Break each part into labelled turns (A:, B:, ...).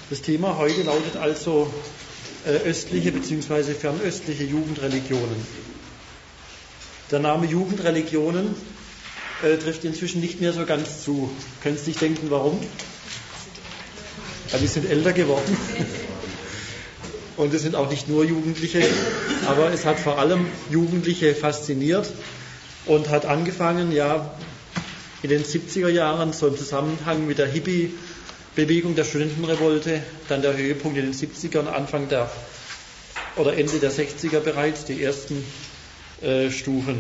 A: Das Thema heute lautet also östliche bzw. fernöstliche Jugendreligionen. Der Name Jugendreligionen trifft inzwischen nicht mehr so ganz zu. Können Sie sich denken, warum? Ja, die sind älter geworden. Und es sind auch nicht nur Jugendliche, aber es hat vor allem Jugendliche fasziniert und hat angefangen, ja, in den 70er Jahren, so im Zusammenhang mit der Hippie-Bewegung der Studentenrevolte, dann der Höhepunkt in den 70ern, Ende der 60er bereits, die ersten Stufen.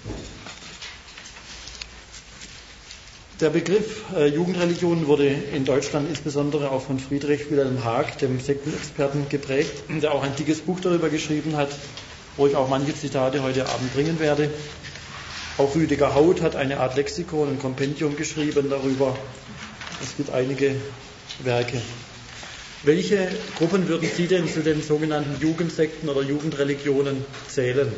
A: Der Begriff Jugendreligion wurde in Deutschland insbesondere auch von Friedrich Wilhelm Haag, dem Sektenexperten, geprägt, der auch ein dickes Buch darüber geschrieben hat, wo ich auch manche Zitate heute Abend bringen werde. Auch Rüdiger Hauth hat eine Art Lexikon, ein Kompendium geschrieben darüber. Es gibt einige Werke. Welche Gruppen würden Sie denn zu den sogenannten Jugendsekten oder Jugendreligionen zählen?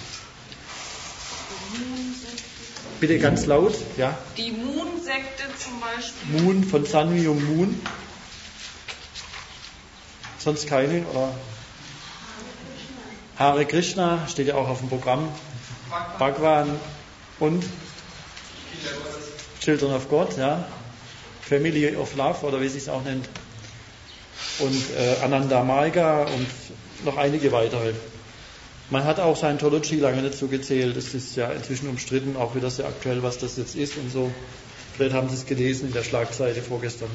A: Bitte ganz laut, ja.
B: Die Moon-Sekte zum Beispiel.
A: Moon von Sun Myung Moon. Sonst keine? Oder? Hare Krishna steht ja auch auf dem Programm. Bhagwan und Children of God, ja. Family of Love oder wie sie es auch nennt. Und Ananda Marga und noch einige weitere. Man hat auch Scientology lange dazu gezählt. Es ist ja inzwischen umstritten, auch wieder sehr aktuell, was das jetzt ist und so. Vielleicht haben Sie es gelesen in der Schlagzeile vorgestern.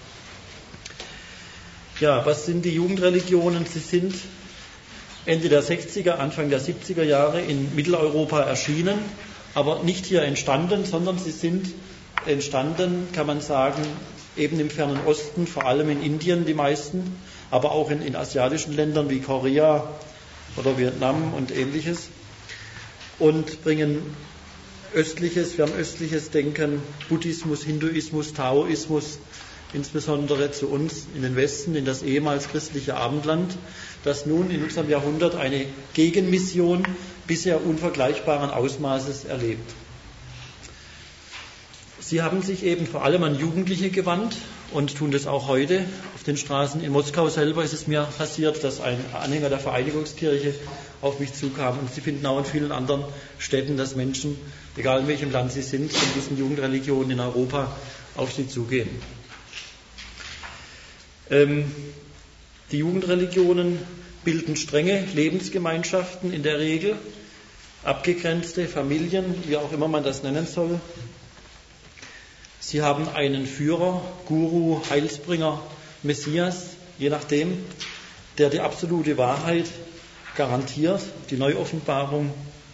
A: Ja, was sind die Jugendreligionen? Sie sind Ende der 60er, Anfang der 70er Jahre in Mitteleuropa erschienen, aber nicht hier entstanden, sondern sie sind entstanden, kann man sagen, eben im Fernen Osten, vor allem in Indien die meisten, aber auch in asiatischen Ländern wie Korea oder Vietnam und ähnliches, und bringen fernöstliches Denken, Buddhismus, Hinduismus, Taoismus insbesondere zu uns in den Westen, in das ehemals christliche Abendland, das nun in unserem Jahrhundert eine Gegenmission bisher unvergleichbaren Ausmaßes erlebt. Sie haben sich eben vor allem an Jugendliche gewandt und tun das auch heute. Auf den Straßen in Moskau selber ist es mir passiert, dass ein Anhänger der Vereinigungskirche auf mich zukam. Und Sie finden auch in vielen anderen Städten, dass Menschen, egal in welchem Land sie sind, von diesen Jugendreligionen in Europa auf sie zugehen. Die Jugendreligionen bilden strenge Lebensgemeinschaften in der Regel, abgegrenzte Familien, wie auch immer man das nennen soll. Sie haben einen Führer, Guru, Heilsbringer, Messias, je nachdem, der die absolute Wahrheit garantiert, die Neuoffenbarung.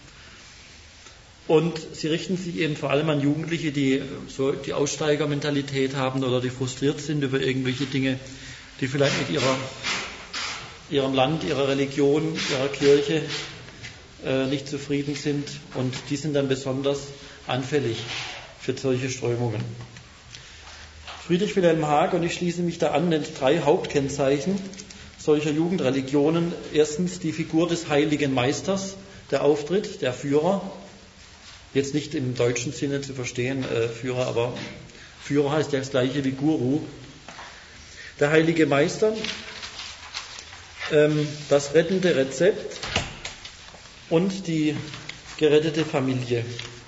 A: Und sie richten sich eben vor allem an Jugendliche, die so die Aussteigermentalität haben oder die frustriert sind über irgendwelche Dinge, die vielleicht mit ihrem Land, ihrer Religion, ihrer Kirche nicht zufrieden sind. Und die sind dann besonders anfällig für solche Strömungen. Friedrich Wilhelm Haag, und ich schließe mich da an, nennt 3 Hauptkennzeichen solcher Jugendreligionen. Erstens die Figur des heiligen Meisters, der Auftritt, der Führer. Jetzt nicht im deutschen Sinne zu verstehen, Führer, aber Führer heißt ja das gleiche wie Guru. Der heilige Meister, das rettende Rezept und die gerettete Familie.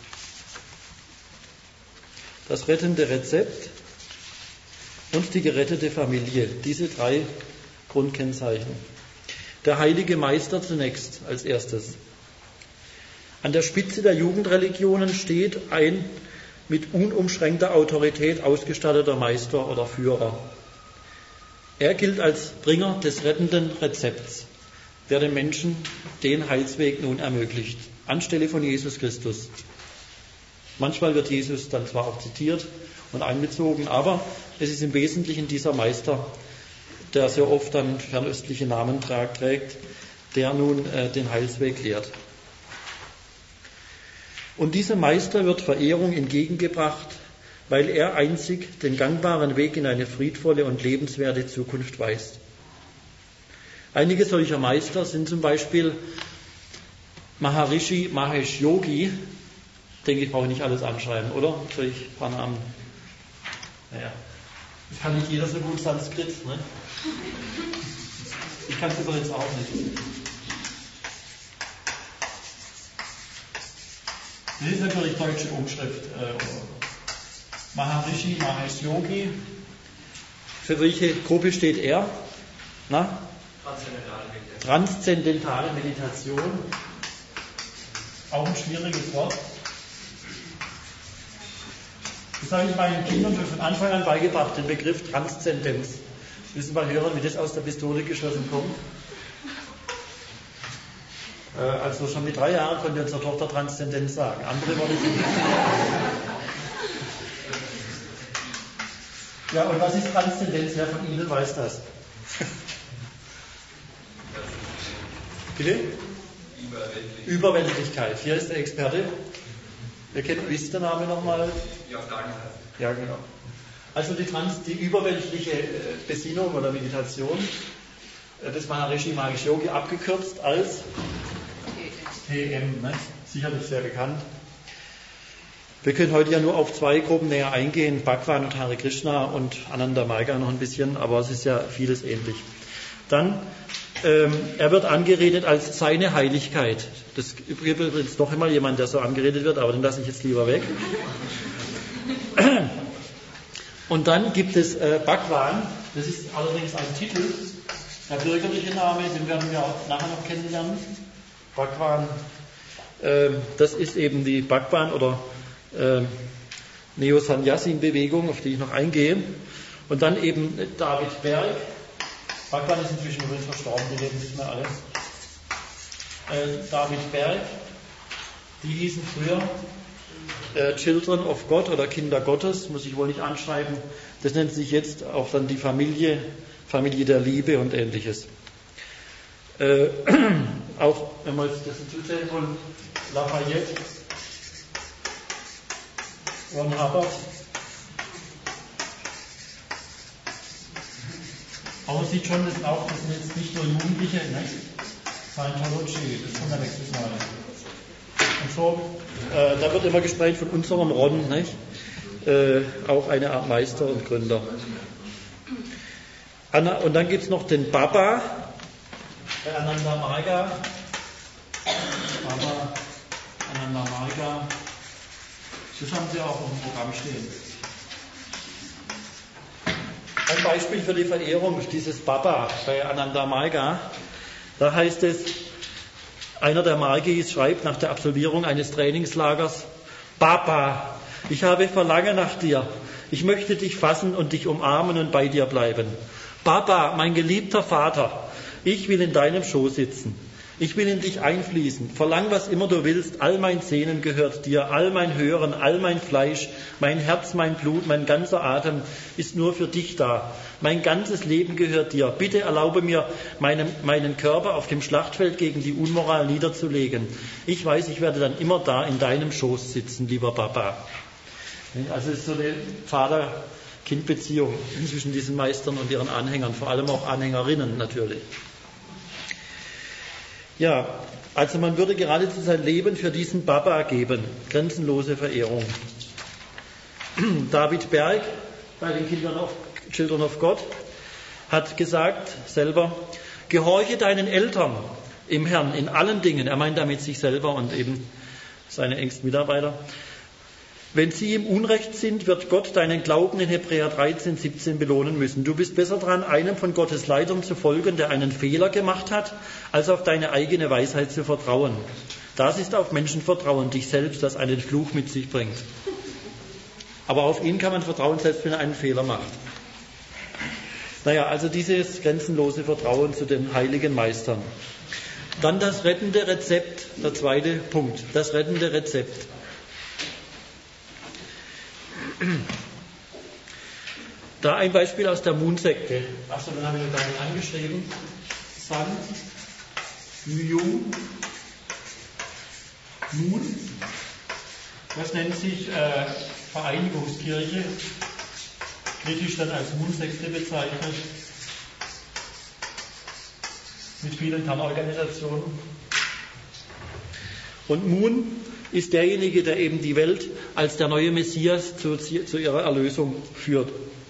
A: Das rettende Rezept und die gerettete Familie. Diese 3 Grundkennzeichen. Der heilige Meister zunächst als erstes. An der Spitze der Jugendreligionen steht ein mit unumschränkter Autorität ausgestatteter Meister oder Führer. Er gilt als Bringer des rettenden Rezepts, der den Menschen den Heilsweg nun ermöglicht, anstelle von Jesus Christus. Manchmal wird Jesus dann zwar auch zitiert und einbezogen, aber es ist im Wesentlichen dieser Meister, der sehr oft dann fernöstliche Namen trägt, der nun den Heilsweg lehrt. Und diesem Meister wird Verehrung entgegengebracht, weil er einzig den gangbaren Weg in eine friedvolle und lebenswerte Zukunft weist. Einige solcher Meister sind zum Beispiel Maharishi Mahesh Yogi. Denke ich, brauche ich nicht alles anschreiben, oder? Soll ich ein paar Namen? Naja. Das kann nicht jeder so gut Sanskrit, ne? Ich kann es übrigens auch nicht. Das ist natürlich deutsche Umschrift. Maharishi, Mahesh Yogi. Für welche Gruppe steht er? Na? Transzendentale Meditation. Auch ein schwieriges Wort. Das habe ich meinen Kindern schon von Anfang an beigebracht, den Begriff Transzendenz. Müssen wir mal hören, wie das aus der Pistole geschossen kommt. Also schon mit 3 Jahren konnte unsere Tochter Transzendenz sagen. Andere Worte sind nicht. Ja, und was ist Transzendenz? Wer von Ihnen weiß das? Bitte? Überweltlichkeit. Hier ist der Experte. Wie ist der Name nochmal? Ja, genau. Also die überweltliche Besinnung oder Meditation des Maharishi Mahesh Yogi, abgekürzt als TM, ne? Sicherlich sehr bekannt. Wir können heute ja nur auf 2 Gruppen näher eingehen, Bhagwan und Hare Krishna und Ananda Marga noch ein bisschen, aber es ist ja vieles ähnlich. Dann, er wird angeredet als seine Heiligkeit. Das gibt übrigens noch einmal jemand, der so angeredet wird, aber den lasse ich jetzt lieber weg. Und dann gibt es Bhagwan, das ist allerdings ein Titel, der bürgerliche Name, den werden wir auch nachher noch kennenlernen. Bhagwan, das ist eben die Bhagwan oder Neo-Sannyasin-Bewegung, auf die ich noch eingehe. Und dann eben David Berg. Bhagwan ist inzwischen übrigens verstorben, die leben nicht mehr alle. David Berg, die hießen früher Children of God oder Kinder Gottes, muss ich wohl nicht anschreiben. Das nennt sich jetzt auch dann die Familie der Liebe und Ähnliches. Auch wenn man das zuzählen von Lafayette, Ron Hubbard. Aber man sieht schon, das sind jetzt nicht nur Jugendliche, ne? Scientology, das kommt ja nächstes Mal. Und so, da wird immer gesprochen von unserem Ron, nicht? Auch eine Art Meister und Gründer. Und dann gibt es noch den Baba, bei Ananda Marga. Baba, Ananda Marga. Das haben Sie auch auf dem Programm stehen. Ein Beispiel für die Verehrung ist dieses Baba bei Ananda Marga. Da heißt es, einer der Margis schreibt nach der Absolvierung eines Trainingslagers: Baba, ich habe Verlangen nach dir. Ich möchte dich fassen und dich umarmen und bei dir bleiben. Baba, mein geliebter Vater, ich will in deinem Schoß sitzen. Ich will in dich einfließen. Verlang, was immer du willst. All mein Sehnen gehört dir. All mein Hören, all mein Fleisch, mein Herz, mein Blut, mein ganzer Atem ist nur für dich da. Mein ganzes Leben gehört dir. Bitte erlaube mir, meinen Körper auf dem Schlachtfeld gegen die Unmoral niederzulegen. Ich weiß, ich werde dann immer da in deinem Schoß sitzen, lieber Papa. Also es ist so eine Vater-Kind-Beziehung zwischen diesen Meistern und ihren Anhängern, vor allem auch Anhängerinnen natürlich. Ja, also man würde geradezu sein Leben für diesen Baba geben. Grenzenlose Verehrung. David Berg bei den Children of God hat gesagt selber: Gehorche deinen Eltern im Herrn in allen Dingen. Er meint damit sich selber und eben seine engsten Mitarbeiter. Wenn sie im Unrecht sind, wird Gott deinen Glauben in Hebräer 13,17 belohnen müssen. Du bist besser dran, einem von Gottes Leitern zu folgen, der einen Fehler gemacht hat, als auf deine eigene Weisheit zu vertrauen. Das ist auf Menschen vertrauen, dich selbst, das einen Fluch mit sich bringt. Aber auf ihn kann man vertrauen, selbst wenn er einen Fehler macht. Naja, also dieses grenzenlose Vertrauen zu den heiligen Meistern. Dann das rettende Rezept, der zweite Punkt, das rettende Rezept. Da ein Beispiel aus der Moon-Sekte. Achso, dann habe ich noch gar nicht angeschrieben. Sun, Myung, Moon. Das nennt sich Vereinigungskirche. Kritisch dann als Moon-Sekte bezeichnet. Mit vielen Tarnorganisationen. Und Moon ist derjenige, der eben die Welt als der neue Messias zu ihrer Erlösung führt.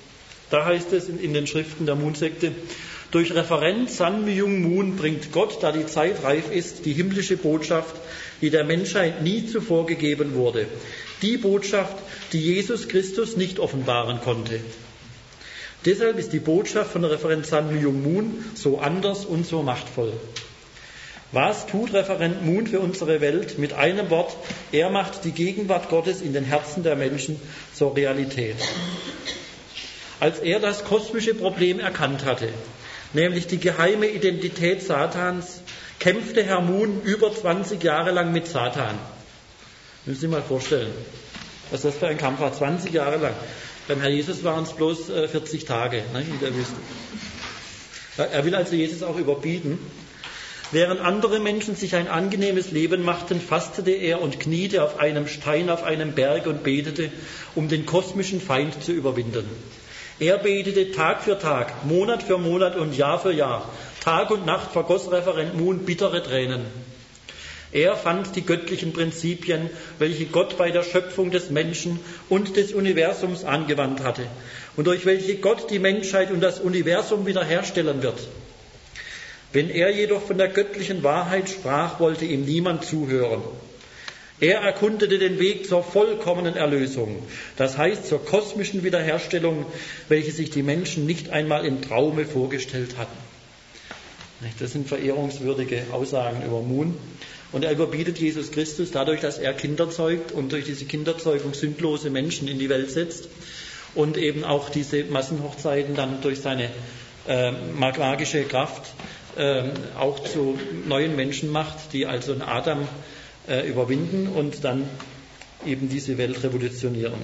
A: Da heißt es in den Schriften der Moon-Sekte: Durch Referent Sun Myung Moon bringt Gott, da die Zeit reif ist, die himmlische Botschaft, die der Menschheit nie zuvor gegeben wurde. Die Botschaft, die Jesus Christus nicht offenbaren konnte. Deshalb ist die Botschaft von Referent Sun Myung Moon so anders und so machtvoll. Was tut Referent Moon für unsere Welt? Mit einem Wort: Er macht die Gegenwart Gottes in den Herzen der Menschen zur Realität. Als er das kosmische Problem erkannt hatte, nämlich die geheime Identität Satans, kämpfte Herr Moon über 20 Jahre lang mit Satan. Müssen Sie sich mal vorstellen, was das für ein Kampf war, 20 Jahre lang. Beim Herrn Jesus waren es bloß 40 Tage in der Wüste. Er will also Jesus auch überbieten. Während andere Menschen sich ein angenehmes Leben machten, fastete er und kniete auf einem Stein auf einem Berg und betete, um den kosmischen Feind zu überwinden. Er betete Tag für Tag, Monat für Monat und Jahr für Jahr. Tag und Nacht vergoss Referent Moon bittere Tränen. Er fand die göttlichen Prinzipien, welche Gott bei der Schöpfung des Menschen und des Universums angewandt hatte und durch welche Gott die Menschheit und das Universum wiederherstellen wird. Wenn er jedoch von der göttlichen Wahrheit sprach, wollte ihm niemand zuhören. Er erkundete den Weg zur vollkommenen Erlösung, das heißt zur kosmischen Wiederherstellung, welche sich die Menschen nicht einmal im Traume vorgestellt hatten. Das sind verehrungswürdige Aussagen über Moon. Und er überbietet Jesus Christus dadurch, dass er Kinder zeugt und durch diese Kinderzeugung sündlose Menschen in die Welt setzt und eben auch diese Massenhochzeiten dann durch seine magische Kraft auch zu neuen Menschen macht, die also einen Adam überwinden und dann eben diese Welt revolutionieren.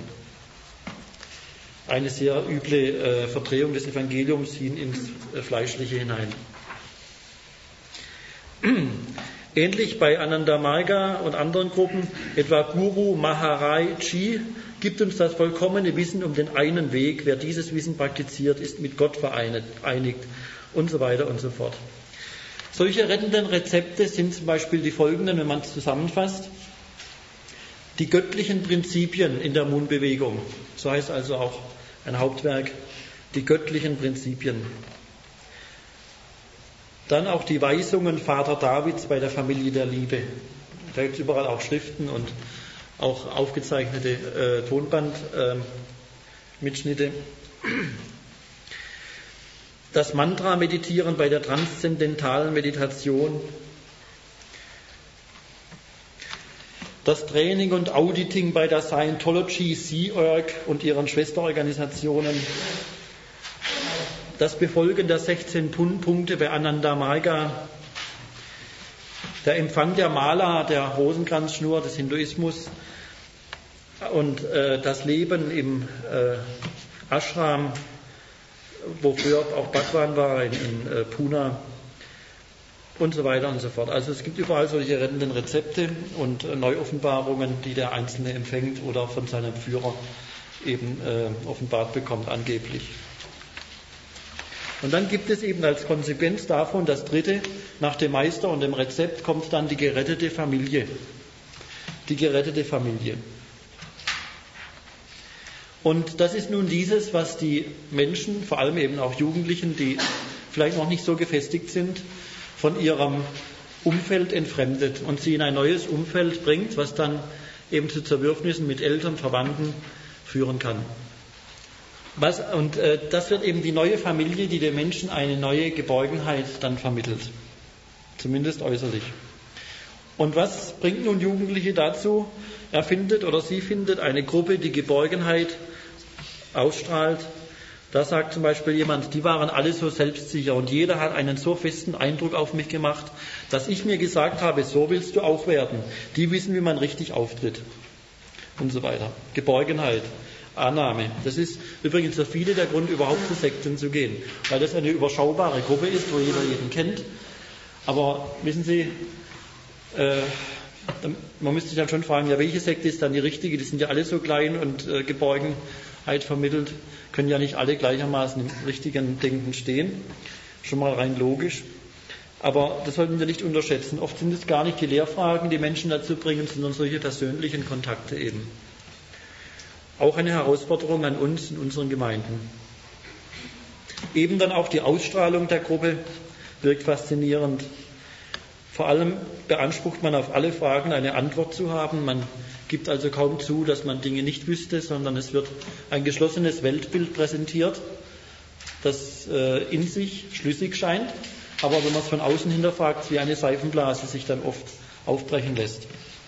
A: Eine sehr üble Verdrehung des Evangeliums hin ins Fleischliche hinein. Ähnlich bei Ananda Marga und anderen Gruppen, etwa Guru Maharaj, gibt uns das vollkommene Wissen um den einen Weg. Wer dieses Wissen praktiziert, ist mit Gott vereinigt und so weiter und so fort. Solche rettenden Rezepte sind zum Beispiel die folgenden, wenn man es zusammenfasst. Die göttlichen Prinzipien in der Moon-Bewegung. So heißt also auch ein Hauptwerk, die göttlichen Prinzipien. Dann auch die Weisungen Vater Davids bei der Familie der Liebe. Da gibt es überall auch Schriften und auch aufgezeichnete Tonbandmitschnitte. Das Mantra-Meditieren bei der transzendentalen Meditation. Das Training und Auditing bei der Scientology, Sea Org und ihren Schwesterorganisationen. Das Befolgen der 16 Punkte bei Ananda Marga. Der Empfang der Mala, der Rosenkranzschnur des Hinduismus. Und das Leben im Ashram, wo früher auch Bhagwan war, in Pune und so weiter und so fort. Also es gibt überall solche rettenden Rezepte und Neuoffenbarungen, die der Einzelne empfängt oder von seinem Führer eben offenbart bekommt, angeblich. Und dann gibt es eben als Konsequenz davon das Dritte, nach dem Meister und dem Rezept kommt dann die gerettete Familie. Die gerettete Familie. Und das ist nun dieses, was die Menschen, vor allem eben auch Jugendlichen, die vielleicht noch nicht so gefestigt sind, von ihrem Umfeld entfremdet und sie in ein neues Umfeld bringt, was dann eben zu Zerwürfnissen mit Eltern, Verwandten führen kann. Das wird eben die neue Familie, die den Menschen eine neue Geborgenheit dann vermittelt. Zumindest äußerlich. Und was bringt nun Jugendliche dazu? Er findet oder sie findet eine Gruppe, die Geborgenheit ausstrahlt. Da sagt zum Beispiel jemand, die waren alle so selbstsicher und jeder hat einen so festen Eindruck auf mich gemacht, dass ich mir gesagt habe, so willst du auch werden. Die wissen, wie man richtig auftritt. Und so weiter. Geborgenheit. Annahme. Das ist übrigens für viele der Grund, überhaupt zu Sekten zu gehen, weil das eine überschaubare Gruppe ist, wo jeder jeden kennt. Aber wissen Sie, man müsste sich dann schon fragen, ja, welche Sekte ist dann die richtige? Die sind ja alle so klein und Geborgenheit vermittelt, können ja nicht alle gleichermaßen im richtigen Denken stehen. Schon mal rein logisch. Aber das sollten wir nicht unterschätzen. Oft sind es gar nicht die Lehrfragen, die Menschen dazu bringen, sondern solche persönlichen Kontakte eben. Auch eine Herausforderung an uns in unseren Gemeinden. Eben dann auch die Ausstrahlung der Gruppe wirkt faszinierend. Vor allem beansprucht man auf alle Fragen eine Antwort zu haben. Man gibt also kaum zu, dass man Dinge nicht wüsste, sondern es wird ein geschlossenes Weltbild präsentiert, das in sich schlüssig scheint, aber wenn man es von außen hinterfragt, wie eine Seifenblase sich dann oft aufbrechen lässt.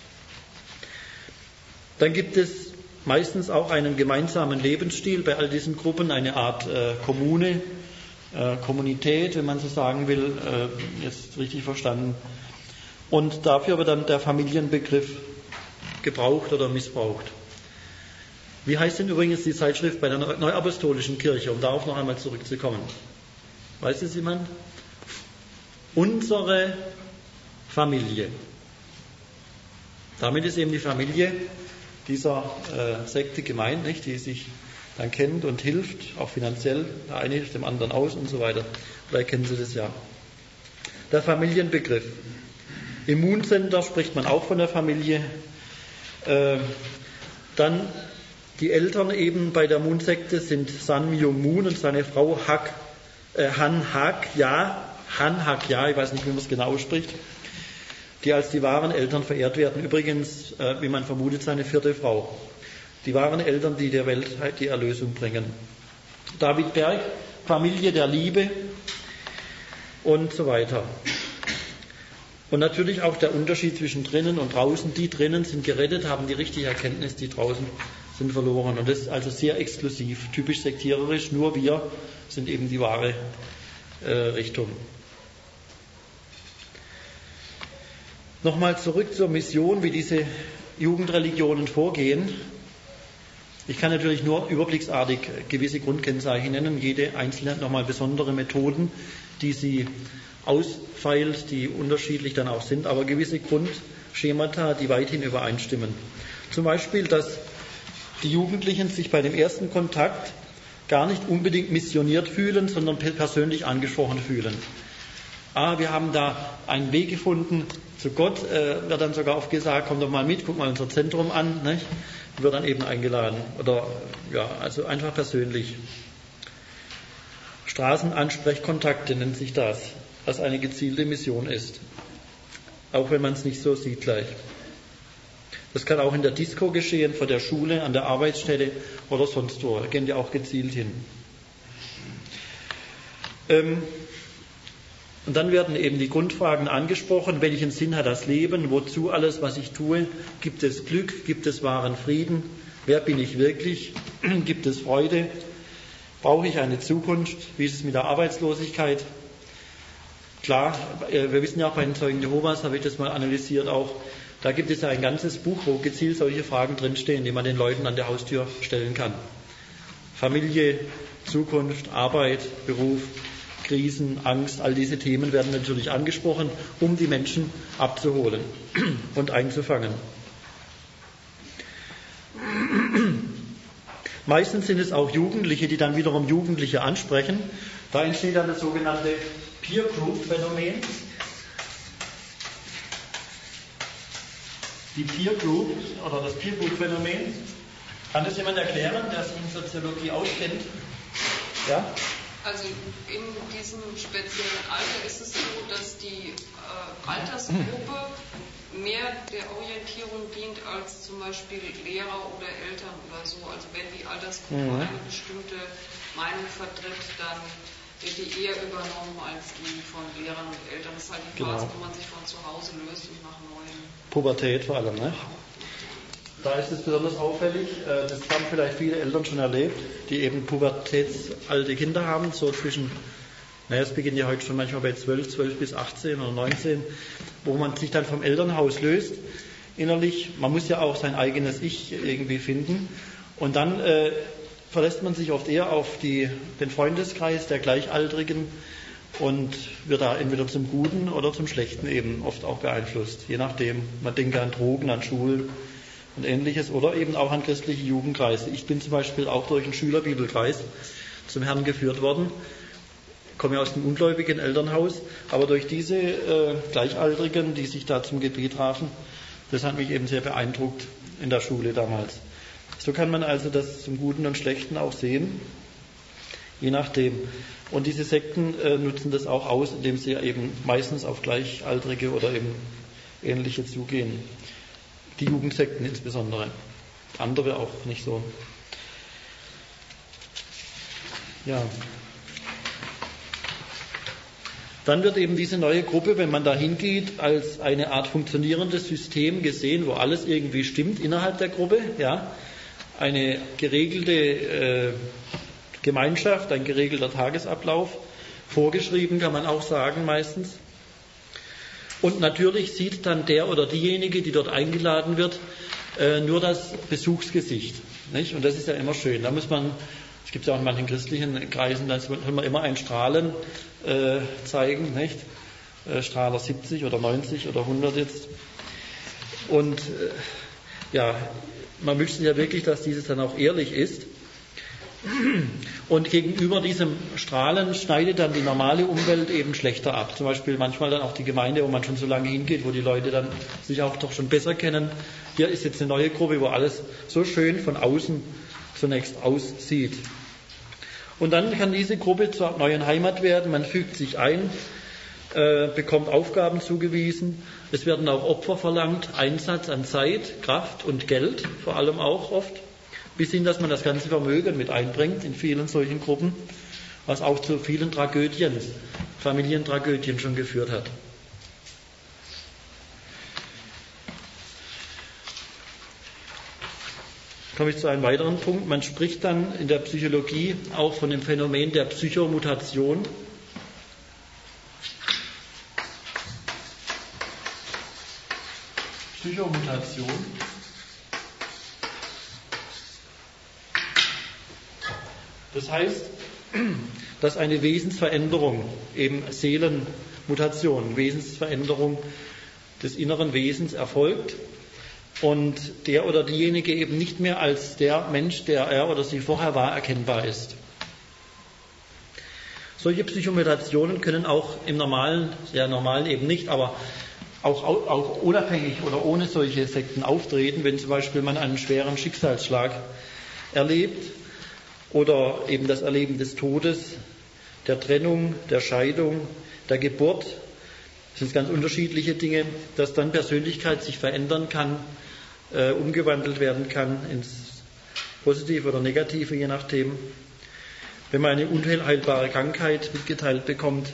A: Dann gibt es meistens auch einen gemeinsamen Lebensstil bei all diesen Gruppen, eine Art Kommune, Kommunität, wenn man so sagen will, jetzt richtig verstanden. Und dafür wird dann der Familienbegriff gebraucht oder missbraucht. Wie heißt denn übrigens die Zeitschrift bei der Neuapostolischen Kirche, um darauf noch einmal zurückzukommen? Weiß es jemand? Unsere Familie. Damit ist eben die Familie dieser Sekte gemeint, nicht, die sich dann kennt und hilft, auch finanziell, der eine hilft dem anderen aus und so weiter. Vielleicht kennen Sie das ja. Der Familienbegriff. Im Moon-Center spricht man auch von der Familie. Dann die Eltern eben bei der Moon-Sekte sind Sun Myung Moon und seine Frau Han Hak-ja, ich weiß nicht, wie man es genau ausspricht, die als die wahren Eltern verehrt werden. Übrigens, wie man vermutet, seine 4. Frau. Die wahren Eltern, die der Welt die Erlösung bringen. David Berg, Familie der Liebe und so weiter. Und natürlich auch der Unterschied zwischen drinnen und draußen. Die drinnen sind gerettet, haben die richtige Erkenntnis, die draußen sind verloren. Und das ist also sehr exklusiv, typisch sektiererisch. Nur wir sind eben die wahre Richtung. Nochmal zurück zur Mission, wie diese Jugendreligionen vorgehen. Ich kann natürlich nur überblicksartig gewisse Grundkennzeichen nennen. Jede einzelne hat nochmal besondere Methoden, die sie ausfeilt, die unterschiedlich dann auch sind, aber gewisse Grundschemata, die weithin übereinstimmen. Zum Beispiel, dass die Jugendlichen sich bei dem ersten Kontakt gar nicht unbedingt missioniert fühlen, sondern persönlich angesprochen fühlen. Wir haben da einen Weg gefunden zu Gott, wird dann sogar oft gesagt, komm doch mal mit, guck mal unser Zentrum an, nicht? Wird dann eben eingeladen. Oder ja, also einfach persönlich. Straßenansprechkontakte nennt sich das, was eine gezielte Mission ist. Auch wenn man es nicht so sieht gleich. Das kann auch in der Disco geschehen, vor der Schule, an der Arbeitsstelle oder sonst wo. Da gehen die auch gezielt hin. Und dann werden eben die Grundfragen angesprochen. Welchen Sinn hat das Leben? Wozu alles, was ich tue? Gibt es Glück? Gibt es wahren Frieden? Wer bin ich wirklich? Gibt es Freude? Brauche ich eine Zukunft? Wie ist es mit der Arbeitslosigkeit? Klar, wir wissen ja auch bei den Zeugen Jehovas, habe ich das mal analysiert auch, da gibt es ja ein ganzes Buch, wo gezielt solche Fragen drinstehen, die man den Leuten an der Haustür stellen kann. Familie, Zukunft, Arbeit, Beruf, Krisen, Angst, all diese Themen werden natürlich angesprochen, um die Menschen abzuholen und einzufangen. Meistens sind es auch Jugendliche, die dann wiederum Jugendliche ansprechen. Da entsteht dann das sogenannte Peer Group Phänomen. Die Peer Group oder das Peer Group Phänomen. Kann das jemand erklären, der sich in Soziologie auskennt? Ja?
B: Also in diesem speziellen Alter ist es so, dass die Altersgruppe mehr der Orientierung dient als zum Beispiel Lehrer oder Eltern oder so. Also wenn die Altersgruppe eine bestimmte Meinung vertritt, dann wird die eher übernommen als die von Lehrern und Eltern. Das ist halt die Phase, wo man sich von zu Hause löst und nach neuen.
A: Pubertät vor allem, ne? Da ist es besonders auffällig, das haben vielleicht viele Eltern schon erlebt, die eben pubertätsalte Kinder haben, so zwischen, es beginnt ja heute schon manchmal bei 12 bis 18 oder 19, wo man sich dann vom Elternhaus löst, innerlich. Man muss ja auch sein eigenes Ich irgendwie finden. Und dann verlässt man sich oft eher auf den Freundeskreis der Gleichaltrigen und wird da entweder zum Guten oder zum Schlechten eben oft auch beeinflusst. Je nachdem, man denkt an Drogen, an Schulen und Ähnliches oder eben auch an christliche Jugendkreise. Ich bin zum Beispiel auch durch einen Schülerbibelkreis zum Herrn geführt worden, komme aus einem ungläubigen Elternhaus, aber durch diese Gleichaltrigen, die sich da zum Gebet trafen, das hat mich eben sehr beeindruckt in der Schule damals. So kann man also das zum Guten und Schlechten auch sehen. je nachdem. Und diese Sekten nutzen das auch aus, indem sie eben meistens auf Gleichaltrige oder eben Ähnliche zugehen. Die Jugendsekten insbesondere. Andere auch nicht so. Ja. Dann wird eben diese neue Gruppe, wenn man da hingeht, als eine Art funktionierendes System gesehen, wo alles irgendwie stimmt innerhalb der Gruppe. Ja. Eine geregelte Gemeinschaft, ein geregelter Tagesablauf, vorgeschrieben kann man auch sagen meistens. Und natürlich sieht dann der oder diejenige, die dort eingeladen wird, nur das Besuchsgesicht. Nicht? Und das ist ja immer schön. Da muss man, es gibt ja auch in manchen christlichen Kreisen, da soll man immer ein Strahlen zeigen, nicht? Strahler 70 oder 90 oder 100 jetzt. Und ja, man wünscht sich ja wirklich, dass dieses dann auch ehrlich ist. Und gegenüber diesem Strahlen schneidet dann die normale Umwelt eben schlechter ab. Zum Beispiel manchmal dann auch die Gemeinde, wo man schon so lange hingeht, wo die Leute dann sich auch doch schon besser kennen. Hier ist jetzt eine neue Gruppe, wo alles so schön von außen zunächst aussieht. Und dann kann diese Gruppe zur neuen Heimat werden. Man fügt sich ein, bekommt Aufgaben zugewiesen. Es werden auch Opfer verlangt, Einsatz an Zeit, Kraft und Geld, vor allem auch oft. Bis hin, dass man das ganze Vermögen mit einbringt in vielen solchen Gruppen, was auch zu vielen Tragödien, Familientragödien schon geführt hat. Komme ich zu einem weiteren Punkt. Man spricht dann in der Psychologie auch von dem Phänomen der Psychomutation. Psychomutation. Das heißt, dass eine Wesensveränderung, eben Seelenmutation, Wesensveränderung des inneren Wesens erfolgt und der oder diejenige eben nicht mehr als der Mensch, der er oder sie vorher war, erkennbar ist. Solche Psychomutationen können auch im normalen, sehr normalen eben nicht, aber auch unabhängig oder ohne solche Sekten auftreten, wenn zum Beispiel man einen schweren Schicksalsschlag erlebt oder eben das Erleben des Todes, der Trennung, der Scheidung, der Geburt. Das sind ganz unterschiedliche Dinge, dass dann Persönlichkeit sich verändern kann, umgewandelt werden kann ins Positive oder Negative, je nachdem. Wenn man eine unheilbare Krankheit mitgeteilt bekommt,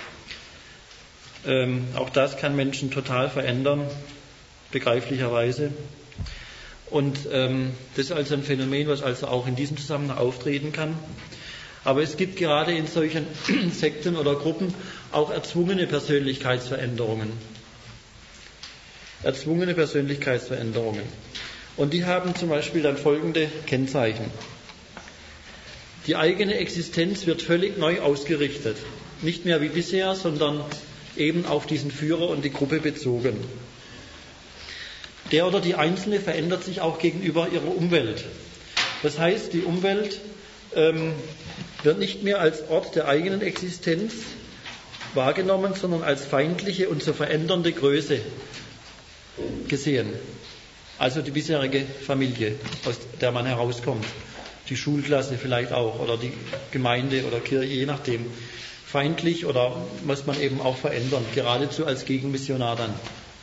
A: auch das kann Menschen total verändern, begreiflicherweise. Und das ist also ein Phänomen, was also auch in diesem Zusammenhang auftreten kann. Aber es gibt gerade in solchen Sekten oder Gruppen auch erzwungene Persönlichkeitsveränderungen. Erzwungene Persönlichkeitsveränderungen. Und die haben zum Beispiel dann folgende Kennzeichen. Die eigene Existenz wird völlig neu ausgerichtet. Nicht mehr wie bisher, sondern eben auf diesen Führer und die Gruppe bezogen. Der oder die Einzelne verändert sich auch gegenüber ihrer Umwelt. Das heißt, die Umwelt wird nicht mehr als Ort der eigenen Existenz wahrgenommen, sondern als feindliche und zu verändernde Größe gesehen. Also die bisherige Familie, aus der man herauskommt. Die Schulklasse vielleicht auch oder die Gemeinde oder Kirche, je nachdem. Feindlich oder muss man eben auch verändern, geradezu als Gegenmissionar dann.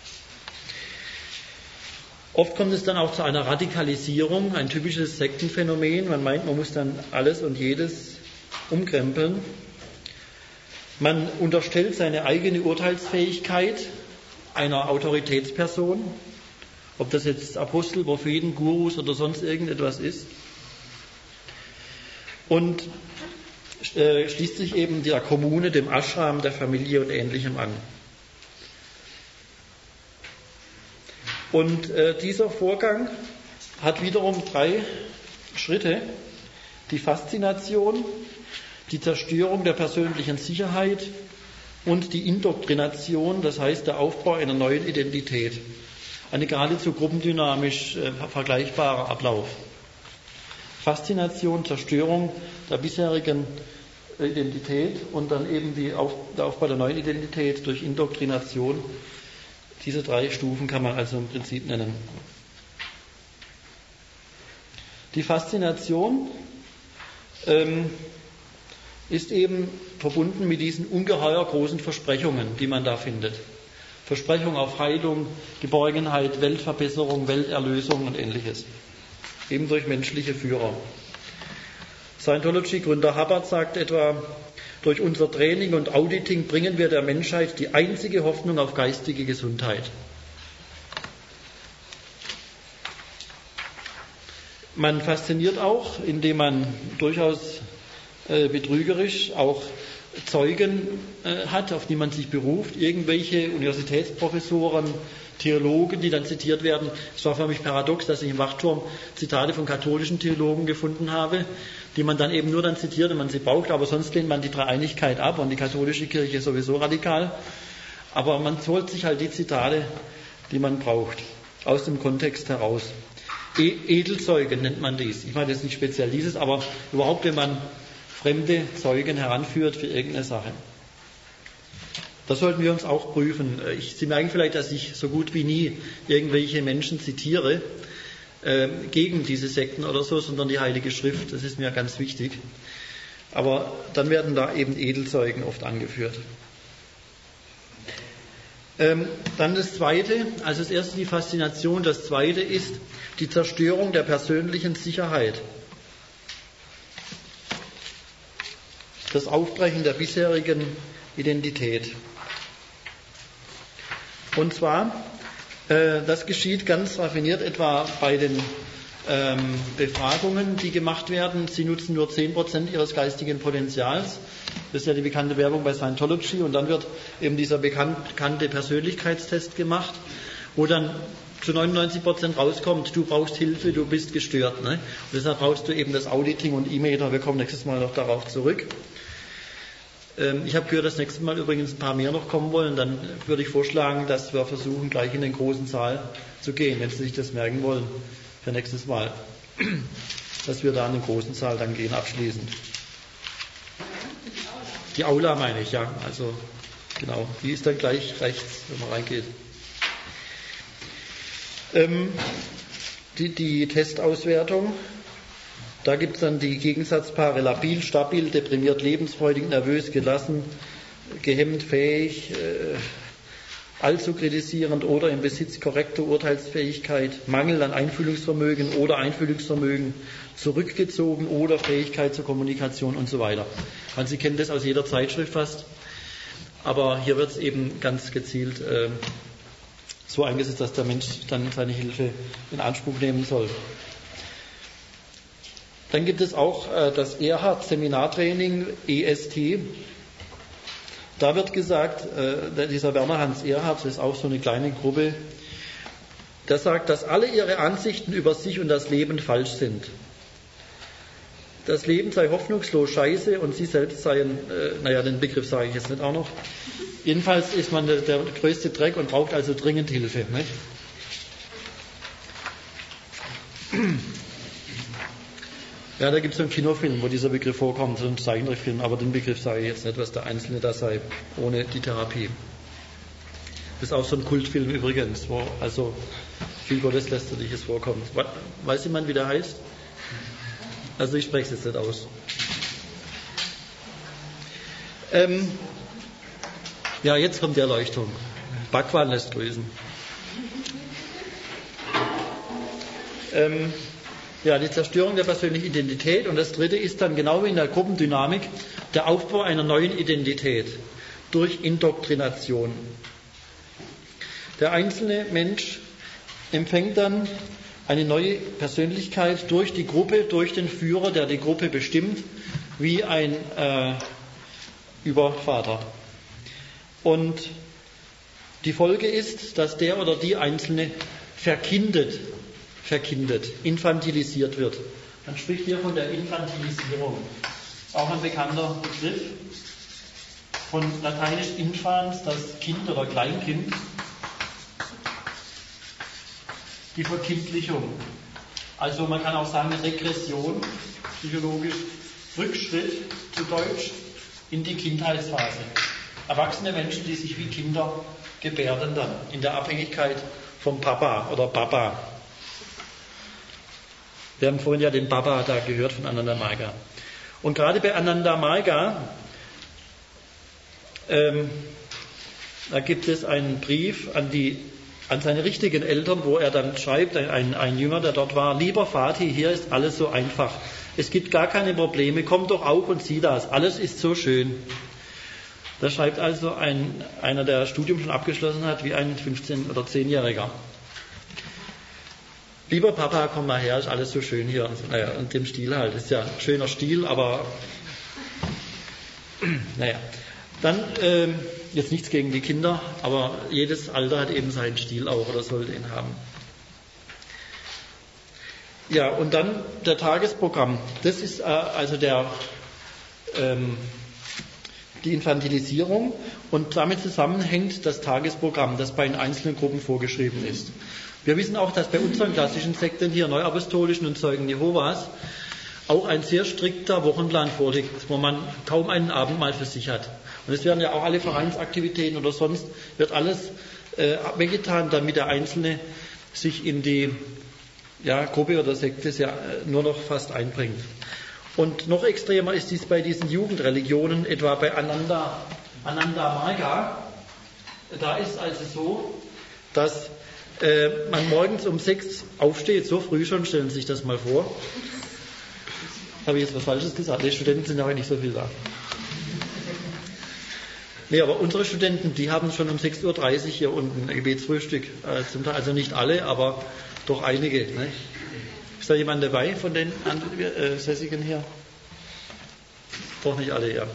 A: Oft kommt es dann auch zu einer Radikalisierung, ein typisches Sektenphänomen. Man meint, man muss dann alles und jedes umkrempeln. Man unterstellt seine eigene Urteilsfähigkeit einer Autoritätsperson, ob das jetzt Apostel, Propheten, Gurus oder sonst irgendetwas ist. Und schließt sich eben der Kommune, dem Ashram, der Familie und Ähnlichem an. Und dieser Vorgang hat wiederum 3 Schritte. Die Faszination, die Zerstörung der persönlichen Sicherheit und die Indoktrination, das heißt der Aufbau einer neuen Identität. Eine geradezu gruppendynamisch vergleichbarer Ablauf. Faszination, Zerstörung der bisherigen Identität und dann eben der Aufbau der neuen Identität durch Indoktrination. Diese 3 Stufen kann man also im Prinzip nennen. Die Faszination ist eben verbunden mit diesen ungeheuer großen Versprechungen, die man da findet. Versprechung auf Heilung, Geborgenheit, Weltverbesserung, Welterlösung und Ähnliches. Eben durch menschliche Führer. Scientology-Gründer Hubbard sagt etwa, durch unser Training und Auditing bringen wir der Menschheit die einzige Hoffnung auf geistige Gesundheit. Man fasziniert auch, indem man durchaus betrügerisch auch Zeugen hat, auf die man sich beruft, irgendwelche Universitätsprofessoren, Theologen, die dann zitiert werden. Es war für mich paradox, dass ich im Wachturm Zitate von katholischen Theologen gefunden habe, die man dann eben nur dann zitiert, wenn man sie braucht, aber sonst lehnt man die Dreieinigkeit ab und die katholische Kirche ist sowieso radikal. Aber man holt sich halt die Zitate, die man braucht, aus dem Kontext heraus. Edelzeugen nennt man dies. Ich meine, das ist nicht speziell dieses, aber überhaupt, wenn man fremde Zeugen heranführt für irgendeine Sache. Das sollten wir uns auch prüfen. Sie merken vielleicht, dass ich so gut wie nie irgendwelche Menschen zitiere gegen diese Sekten oder so, sondern die Heilige Schrift. Das ist mir ganz wichtig. Aber dann werden da eben Edelzeugen oft angeführt. Dann das Zweite, also das erste die Faszination, das Zweite ist die Zerstörung der persönlichen Sicherheit. Das Aufbrechen der bisherigen Identität. Und zwar, das geschieht ganz raffiniert etwa bei den Befragungen, die gemacht werden. Sie nutzen nur 10% ihres geistigen Potenzials. Das ist ja die bekannte Werbung bei Scientology. Und dann wird eben dieser bekannte Persönlichkeitstest gemacht, wo dann zu 99% rauskommt, du brauchst Hilfe, du bist gestört. Ne? Und deshalb brauchst du eben das Auditing und E-Meter. Wir kommen nächstes Mal noch darauf zurück. Ich habe gehört, dass nächstes Mal übrigens ein paar mehr noch kommen wollen. Dann würde ich vorschlagen, dass wir versuchen, gleich in den großen Saal zu gehen, wenn Sie sich das merken wollen, für nächstes Mal. Dass wir da in den großen Saal dann gehen, abschließend. Die Aula meine ich, ja. Also, genau. Die ist dann gleich rechts, wenn man reingeht. Die Testauswertung. Da gibt es dann die Gegensatzpaare labil, stabil, deprimiert, lebensfreudig, nervös, gelassen, gehemmt, fähig, allzu kritisierend oder im Besitz korrekter Urteilsfähigkeit, Mangel an Einfühlungsvermögen oder Einfühlungsvermögen, zurückgezogen oder Fähigkeit zur Kommunikation und so weiter. Also Sie kennen das aus jeder Zeitschrift fast, aber hier wird es eben ganz gezielt so eingesetzt, dass der Mensch dann seine Hilfe in Anspruch nehmen soll. Dann gibt es auch das Erhard-Seminartraining, EST. Da wird gesagt, dieser Werner Hans Erhard, das ist auch so eine kleine Gruppe, der sagt, dass alle ihre Ansichten über sich und das Leben falsch sind. Das Leben sei hoffnungslos scheiße und sie selbst seien, den Begriff sage ich jetzt nicht auch noch. Jedenfalls ist man der größte Dreck und braucht also dringend Hilfe. Nicht? Ja, da gibt es so einen Kinofilm, wo dieser Begriff vorkommt, so ein Zeichentrickfilm, aber den Begriff sage ich jetzt nicht, was der Einzelne da sei, ohne die Therapie. Das ist auch so ein Kultfilm übrigens, wo also viel Gotteslästerliches vorkommt. Weiß jemand, wie der heißt? Also ich spreche es jetzt nicht aus. Ja, jetzt kommt die Erleuchtung. Bhagwan lässt grüßen. Ja, die Zerstörung der persönlichen Identität. Und das Dritte ist dann genau wie in der Gruppendynamik der Aufbau einer neuen Identität durch Indoktrination. Der einzelne Mensch empfängt dann eine neue Persönlichkeit durch die Gruppe, durch den Führer, der die Gruppe bestimmt, wie ein Übervater. Und die Folge ist, dass der oder die Einzelne verkindet, infantilisiert wird. Man spricht hier von der Infantilisierung. Auch ein bekannter Begriff. Von lateinisch infans, das Kind oder Kleinkind. Die Verkindlichung. Also man kann auch sagen Regression, psychologisch Rückschritt zu Deutsch in die Kindheitsphase. Erwachsene Menschen, die sich wie Kinder gebärden dann, in der Abhängigkeit vom Papa oder Baba. Wir haben vorhin ja den Baba da gehört von Ananda Marga. Und gerade bei Ananda Marga, da gibt es einen Brief an seine richtigen Eltern, wo er dann schreibt, ein Jünger, der dort war: Lieber Vati, hier ist alles so einfach. Es gibt gar keine Probleme, komm doch auch und sieh das. Alles ist so schön. Da schreibt also einer, der das Studium schon abgeschlossen hat, wie ein 15- oder 10-Jähriger. Lieber Papa, komm mal her, ist alles so schön hier. Naja, und dem Stil halt. Ist ja ein schöner Stil, aber naja. Dann, jetzt nichts gegen die Kinder, aber jedes Alter hat eben seinen Stil auch oder sollte ihn haben. Ja, und dann der Tagesprogramm. Das ist also die Infantilisierung, und damit zusammenhängt das Tagesprogramm, das bei den einzelnen Gruppen vorgeschrieben ist. Wir wissen auch, dass bei unseren klassischen Sekten hier, Neuapostolischen und Zeugen Jehovas, auch ein sehr strikter Wochenplan vorliegt, wo man kaum einen Abend mal für sich hat. Und es werden ja auch alle Vereinsaktivitäten oder sonst, wird alles weggetan, damit der Einzelne sich in die Gruppe oder Sekte nur noch fast einbringt. Und noch extremer ist dies bei diesen Jugendreligionen, etwa bei Ananda Marga. Da ist also so, dass man morgens um 6 aufsteht, so früh schon, stellen Sie sich das mal vor. Habe ich jetzt was Falsches gesagt? Die Studenten sind aber nicht so viel da. Nee, aber unsere Studenten, die haben schon um 6.30 Uhr hier unten ein Gebetsfrühstück. Zum Teil, also nicht alle, aber doch einige. Ne? Ist da jemand dabei von den Sässigen hier? Doch nicht alle, ja.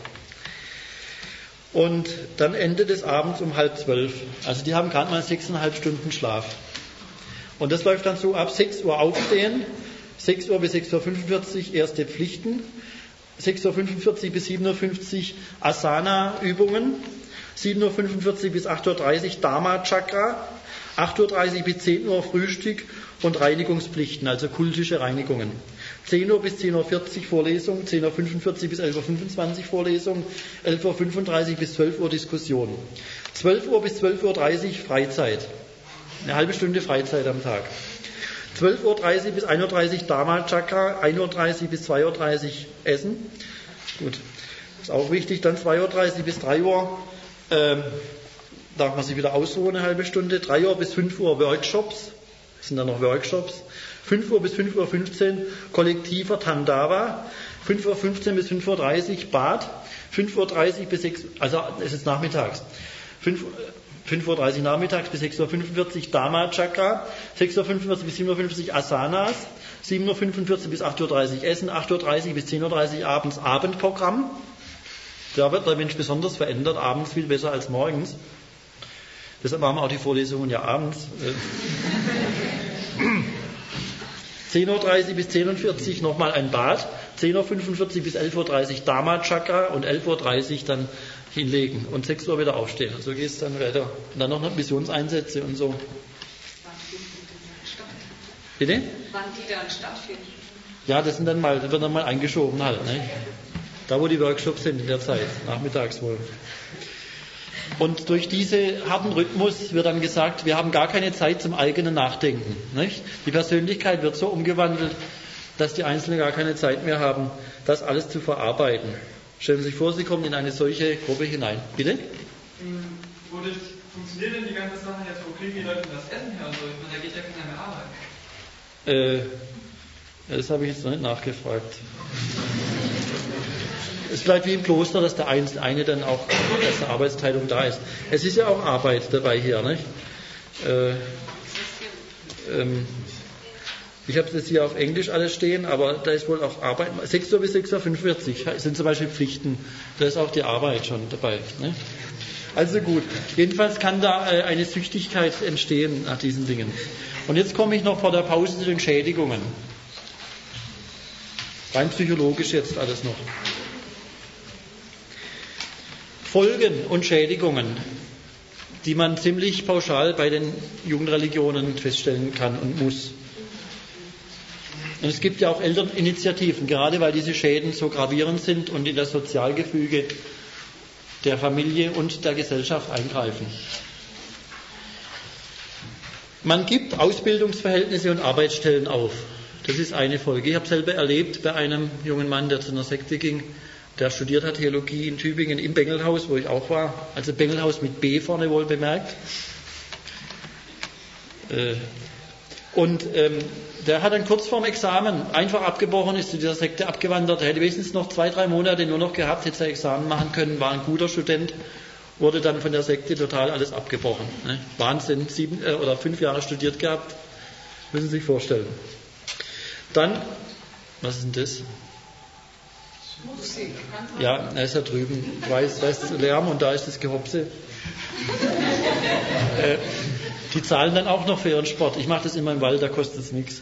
A: Und dann endet es abends um 11:30. Also die haben gerade mal 6,5 Stunden Schlaf. Und das läuft dann so ab: 6 Uhr aufstehen, 6 Uhr bis 6.45 Uhr erste Pflichten, 6.45 Uhr bis 7.50 Uhr Asana-Übungen, 7.45 Uhr bis 8.30 Uhr Dharma-Chakra, 8.30 Uhr bis 10 Uhr Frühstück und Reinigungspflichten, also kultische Reinigungen. 10 Uhr bis 10.40 Uhr Vorlesung, 10.45 Uhr bis 11.25 Uhr Vorlesung, 11.35 Uhr bis 12 Uhr Diskussion. 12 Uhr bis 12.30 Uhr Freizeit, eine halbe Stunde Freizeit am Tag. 12.30 Uhr bis 1.30 Uhr Dharma-Chakra, 1.30 Uhr bis 2.30 Uhr Essen. Gut, ist auch wichtig. Dann 2.30 Uhr bis 3 Uhr darf man sich wieder ausruhen, eine halbe Stunde. 3 Uhr bis 5 Uhr Workshops, das sind dann noch Workshops. 5 Uhr bis 5.15 Uhr kollektiver Tandava. 5.15 Uhr bis 5.30 Uhr Bad. 5.30 Uhr bis 6 Uhr, also es ist nachmittags. 5.30 Uhr nachmittags bis 6.45 Uhr Dharma-Chakra, 6.45 Uhr bis 7.50 Uhr Asanas, 7.45 Uhr bis 8.30 Uhr Essen, 8.30 Uhr bis 10.30 Uhr abends Abendprogramm. Da wird der Mensch besonders verändert, abends viel besser als morgens. Deshalb machen wir auch die Vorlesungen ja abends. 10.30 Uhr bis 10.40 Uhr nochmal ein Bad, 10.45 Uhr bis 11.30 Uhr Dharma-Chakra und 11.30 Uhr dann hinlegen und 6 Uhr wieder aufstehen. Und so geht es dann weiter. Und dann noch Missionseinsätze und so. Bitte?
B: Wann die dann stattfinden?
A: Ja, das wird dann mal eingeschoben halt. Ne? Da, wo die Workshops sind in der Zeit, nachmittags wohl. Und durch diesen harten Rhythmus wird dann gesagt, wir haben gar keine Zeit zum eigenen Nachdenken. Nicht? Die Persönlichkeit wird so umgewandelt, dass die Einzelnen gar keine Zeit mehr haben, das alles zu verarbeiten. Stellen Sie sich vor, Sie kommen in eine solche Gruppe hinein. Bitte?
C: Wodurch funktioniert denn die ganze Sache jetzt? Wo kriegen die Leute das Essen her? Also, ich meine, da geht ja keiner mehr arbeiten.
A: Das habe ich jetzt noch nicht nachgefragt. Es bleibt wie im Kloster, dass der eine dann auch, dass eine Arbeitsteilung da ist. Es ist ja auch Arbeit dabei hier, nicht? Ich habe das hier auf Englisch alles stehen, aber da ist wohl auch Arbeit. 6 Uhr bis 6.45 Uhr sind zum Beispiel Pflichten. Da ist auch die Arbeit schon dabei. Ne? Also gut. Jedenfalls kann da eine Süchtigkeit entstehen nach diesen Dingen. Und jetzt komme ich noch vor der Pause zu den Schädigungen. Rein psychologisch jetzt alles noch. Folgen und Schädigungen, die man ziemlich pauschal bei den Jugendreligionen feststellen kann und muss. Und es gibt ja auch Elterninitiativen, gerade weil diese Schäden so gravierend sind und in das Sozialgefüge der Familie und der Gesellschaft eingreifen. Man gibt Ausbildungsverhältnisse und Arbeitsstellen auf. Das ist eine Folge. Ich habe selber erlebt bei einem jungen Mann, der zu einer Sekte ging, der studiert hat Theologie in Tübingen im Bengelhaus, wo ich auch war. Also Bengelhaus mit B vorne wohl bemerkt. Der hat dann kurz vorm Examen einfach abgebrochen, ist zu dieser Sekte abgewandert. Er hätte wenigstens noch 2-3 Monate nur noch gehabt, hätte sein Examen machen können, war ein guter Student, wurde dann von der Sekte total alles abgebrochen. Ne? Wahnsinn, 7 oder 5 Jahre studiert gehabt, müssen Sie sich vorstellen. Dann, was ist denn das?
B: Musik.
A: Ja, er ist da drüben. Da ist Lärm und da ist das Gehopse. Die zahlen dann auch noch für ihren Sport. Ich mache das immer im Wald, da kostet es nichts.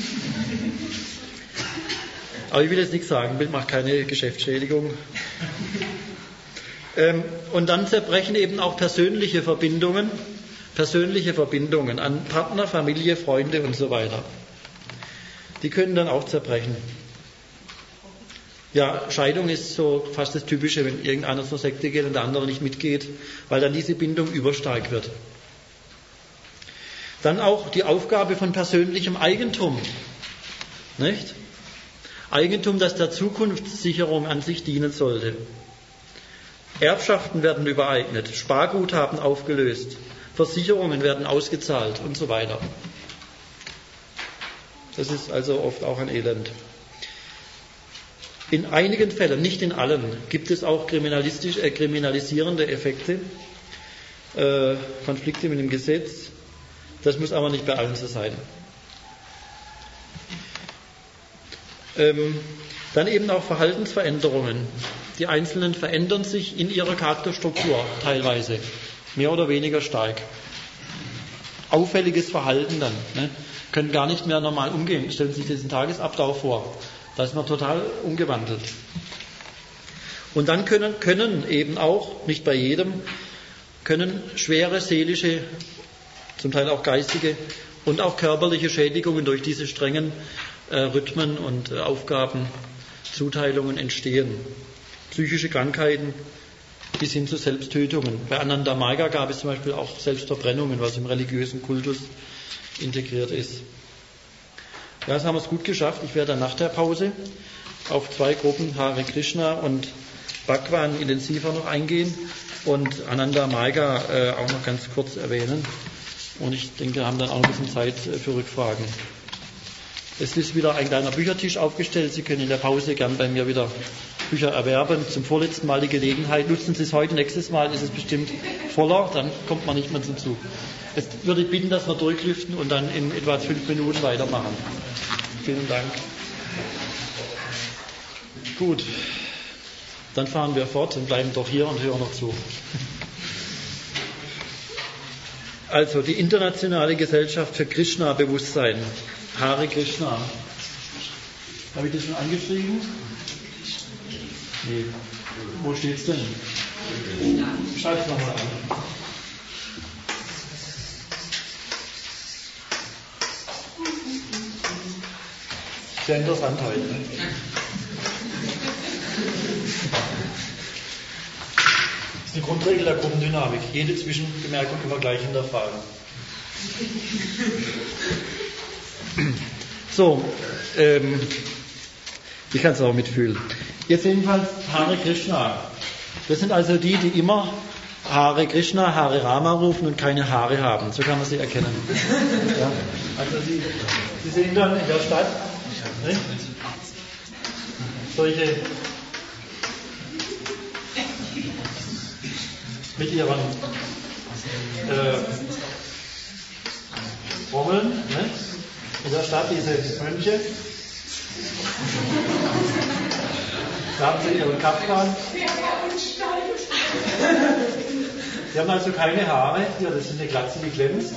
A: Aber ich will jetzt nichts sagen, ich mache keine Geschäftsschädigung. Und dann zerbrechen eben auch persönliche Verbindungen an Partner, Familie, Freunde und so weiter. Die können dann auch zerbrechen. Ja, Scheidung ist so fast das Typische, wenn irgendeiner zur Sekte geht und der andere nicht mitgeht, weil dann diese Bindung überstark wird. Dann auch die Aufgabe von persönlichem Eigentum. Nicht? Eigentum, das der Zukunftssicherung an sich dienen sollte. Erbschaften werden übereignet, Sparguthaben aufgelöst, Versicherungen werden ausgezahlt und so weiter. Das ist also oft auch ein Elend. In einigen Fällen, nicht in allen, gibt es auch kriminalisierende Effekte, Konflikte mit dem Gesetz. Das muss aber nicht bei allen so sein. Dann eben auch Verhaltensveränderungen. Die Einzelnen verändern sich in ihrer Charakterstruktur teilweise, mehr oder weniger stark. Auffälliges Verhalten dann, ne? Können gar nicht mehr normal umgehen. Stellen Sie sich diesen Tagesablauf vor. Da ist man total umgewandelt. Und dann können eben auch, nicht bei jedem, können schwere seelische, zum Teil auch geistige und auch körperliche Schädigungen durch diese strengen Rhythmen und Aufgaben, Zuteilungen entstehen. Psychische Krankheiten bis hin zu Selbsttötungen. Bei Ananda Marga gab es zum Beispiel auch Selbstverbrennungen, was im religiösen Kultus integriert ist. Ja, das haben wir es gut geschafft. Ich werde dann nach der Pause auf 2 Gruppen, Hare Krishna und Bhagwan, intensiver noch eingehen und Ananda Marga auch noch ganz kurz erwähnen. Und ich denke, wir haben dann auch ein bisschen Zeit für Rückfragen. Es ist wieder ein kleiner Büchertisch aufgestellt. Sie können in der Pause gern bei mir wieder Bücher erwerben. Zum vorletzten Mal die Gelegenheit. Nutzen Sie es heute, nächstes Mal ist es bestimmt voller, dann kommt man nicht mehr zum Zug. Jetzt würde ich bitten, dass wir durchlüften und dann in etwa 5 Minuten weitermachen. Vielen Dank. Gut, dann fahren wir fort und bleiben doch hier und hören noch zu. Also die Internationale Gesellschaft für Krishna-Bewusstsein, Hare Krishna. Habe ich das schon angeschrieben? Nee. Wo steht's denn? Schreib es nochmal an. Sehr interessant heute. Ne? Das ist die Grundregel der Gruppendynamik. Jede Zwischenbemerkung immer gleich hinterfragen. So, ich kann es auch mitfühlen. Jetzt jedenfalls Hare Krishna. Das sind also die immer Hare Krishna, Hare Rama rufen und keine Haare haben. So kann man sie erkennen. Ja? Also sie sehen dann in der Stadt nicht? Solche mit ihren Trommeln, ne? In der Stadt diese Mönche. Da haben sie ihren Kaftan. Sie haben also keine Haare, hier, das ist eine Glatze, die glänzt.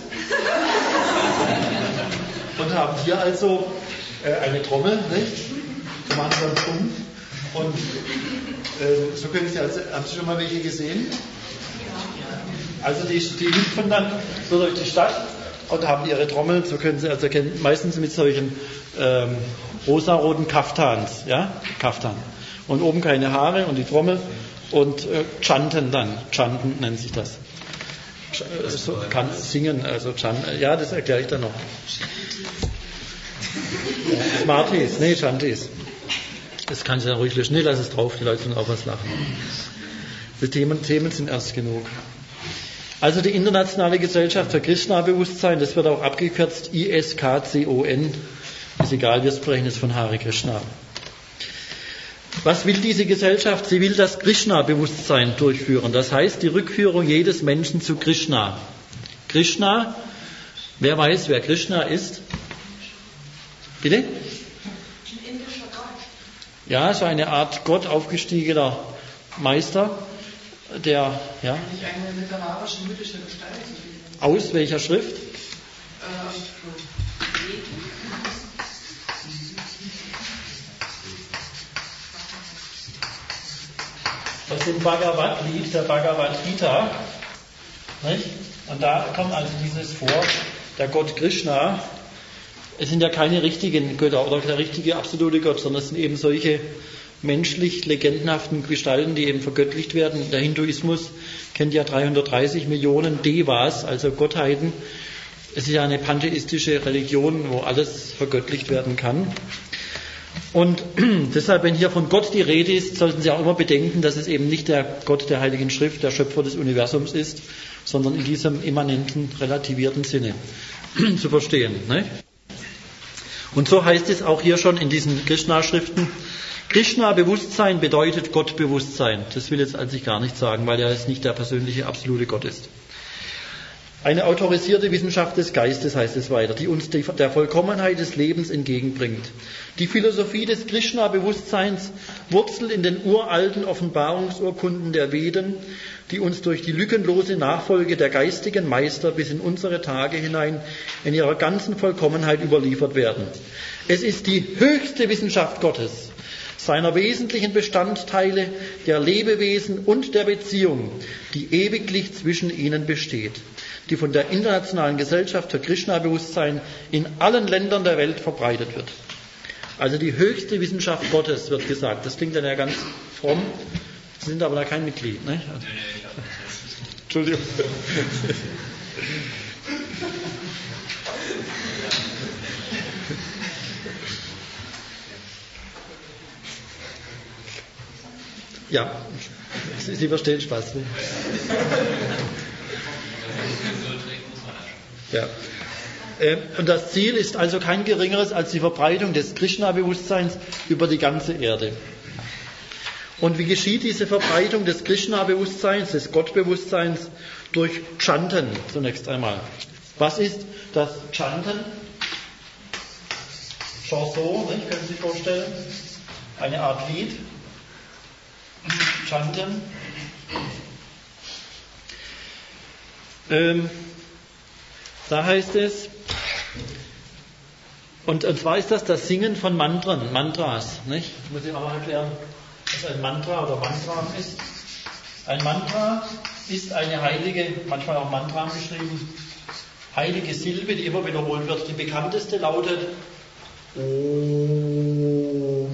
A: Und haben hier also eine Trommel, nicht? Die machen dann Trumpf. Und so können Sie also, haben Sie schon mal welche gesehen? Also die hüpfen dann so durch die Stadt und haben ihre Trommeln, so können Sie also erkennen, meistens mit solchen rosaroten Kaftans, ja? Kaftan. Und oben keine Haare und die Trommel und chanten dann. Chanten nennt sich das. So, kann singen, also chanten. Ja, das erkläre ich dann noch. Smarties, nee, Shanties. Das kannst du ja ruhig löschen. Nee, lass es drauf, die Leute sollen auch was lachen. Die Themen sind ernst genug. Also die Internationale Gesellschaft für Krishna-Bewusstsein, das wird auch abgekürzt ISKCON, ist egal, wir sprechen es von Hare Krishna. Was will diese Gesellschaft? Sie will das Krishna-Bewusstsein durchführen. Das heißt, die Rückführung jedes Menschen zu Krishna. Krishna, wer weiß, wer Krishna ist? Bitte?
B: Ein indischer Gott.
A: Ja, so eine Art Gott, aufgestiegener Meister, der, ja.
B: Nicht eine literarische, mythische Gestalt.
A: Aus welcher Schrift? Aus dem Bhagavad-Lied, der Bhagavad Gita. Nicht? Und da kommt also dieses vor, der Gott Krishna. Es sind ja keine richtigen Götter oder der richtige absolute Gott, sondern es sind eben solche menschlich legendenhaften Gestalten, die eben vergöttlicht werden. Der Hinduismus kennt ja 330 Millionen Devas, also Gottheiten. Es ist ja eine pantheistische Religion, wo alles vergöttlicht werden kann. Und deshalb, wenn hier von Gott die Rede ist, sollten Sie auch immer bedenken, dass es eben nicht der Gott der Heiligen Schrift, der Schöpfer des Universums ist, sondern in diesem immanenten, relativierten Sinne zu verstehen. Ne? Und so heißt es auch hier schon in diesen Krishna-Schriften, Krishna-Bewusstsein bedeutet Gottbewusstsein. Das will jetzt eigentlich gar nicht sagen, weil er jetzt nicht der persönliche, absolute Gott ist. Eine autorisierte Wissenschaft des Geistes, heißt es weiter, die uns der Vollkommenheit des Lebens entgegenbringt. Die Philosophie des Krishna-Bewusstseins wurzelt in den uralten Offenbarungsurkunden der Veden, die uns durch die lückenlose Nachfolge der geistigen Meister bis in unsere Tage hinein in ihrer ganzen Vollkommenheit überliefert werden. Es ist die höchste Wissenschaft Gottes, seiner wesentlichen Bestandteile, der Lebewesen und der Beziehung, die ewiglich zwischen ihnen besteht, die von der Internationalen Gesellschaft für Krishna-Bewusstsein in allen Ländern der Welt verbreitet wird. Also die höchste Wissenschaft Gottes wird gesagt. Das klingt dann ja ganz fromm. Sie sind aber da kein Mitglied, ne? Entschuldigung. Ja, Sie verstehen Spaß. Ne? Ja. Und das Ziel ist also kein geringeres als die Verbreitung des Krishna-Bewusstseins über die ganze Erde. Und wie geschieht diese Verbreitung des Krishna-Bewusstseins, des Gottbewusstseins? Durch Chanten zunächst einmal. Was ist das Chanten? Chanson, nicht? Können Sie sich vorstellen? Eine Art Lied. Chanten. Da heißt es, und zwar ist das Singen von Mantras. Nicht? Ich muss Ihnen auch mal erklären, was ein Mantra oder Mantra ist. Ein Mantra ist eine heilige, manchmal auch Mantra geschrieben, heilige Silbe, die immer wiederholt wird. Die bekannteste lautet Om.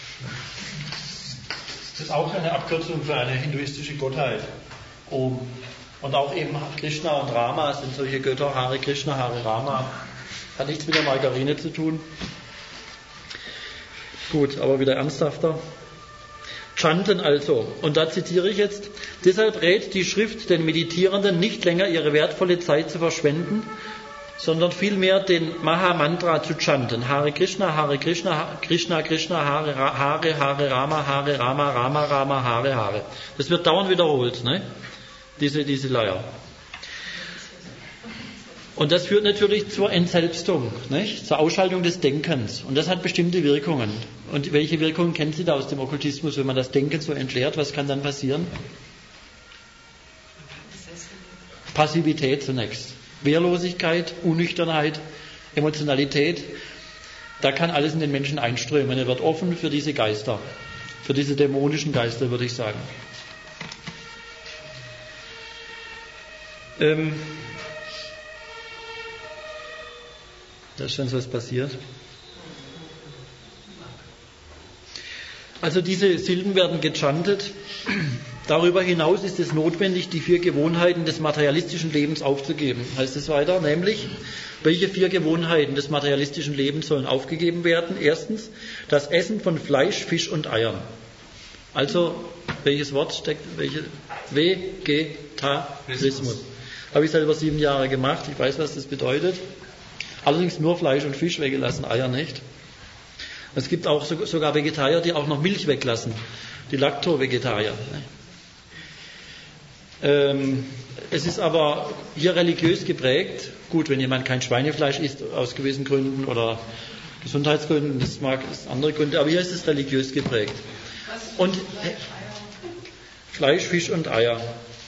A: Das ist auch eine Abkürzung für eine hinduistische Gottheit. Om. Und auch eben Krishna und Rama sind solche Götter, Hare Krishna, Hare Rama. Hat nichts mit der Margarine zu tun. Gut, aber wieder ernsthafter. Chanten also. Und da zitiere ich jetzt. Deshalb rät die Schrift den Meditierenden, nicht länger ihre wertvolle Zeit zu verschwenden, sondern vielmehr den Maha-Mantra zu chanten. Hare Krishna, Krishna Krishna, Hare Rama, Rama Rama, Hare Hare. Das wird dauernd wiederholt, ne? Diese Leier. Und das führt natürlich zur Entselbstung, nicht? Zur Ausschaltung des Denkens. Und das hat bestimmte Wirkungen. Und welche Wirkungen kennen Sie da aus dem Okkultismus? Wenn man das Denken so entleert, was kann dann passieren? Passivität zunächst. Wehrlosigkeit, Unnüchternheit, Emotionalität. Da kann alles in den Menschen einströmen. Er wird offen für diese Geister. Für diese dämonischen Geister, würde ich sagen. Da ist schon was passiert. Also diese Silben werden gechantet Darüber hinaus ist es notwendig, die 4 Gewohnheiten des materialistischen Lebens aufzugeben. Heißt es weiter, nämlich, welche 4 Gewohnheiten des materialistischen Lebens sollen aufgegeben werden? Erstens, das Essen von Fleisch, Fisch und Eiern. Also, welches Wort steckt, Vegetarismus. Habe ich selber 7 Jahre gemacht, ich weiß, was das bedeutet. Allerdings nur Fleisch und Fisch weggelassen, Eier nicht. Es gibt auch sogar Vegetarier, die auch noch Milch weglassen, die Lacto-Vegetarier. Es ist aber hier religiös geprägt. Gut, wenn jemand kein Schweinefleisch isst, aus gewissen Gründen oder Gesundheitsgründen, das mag es andere Gründe, aber hier ist es religiös geprägt. Und Fleisch, Fisch und Eier.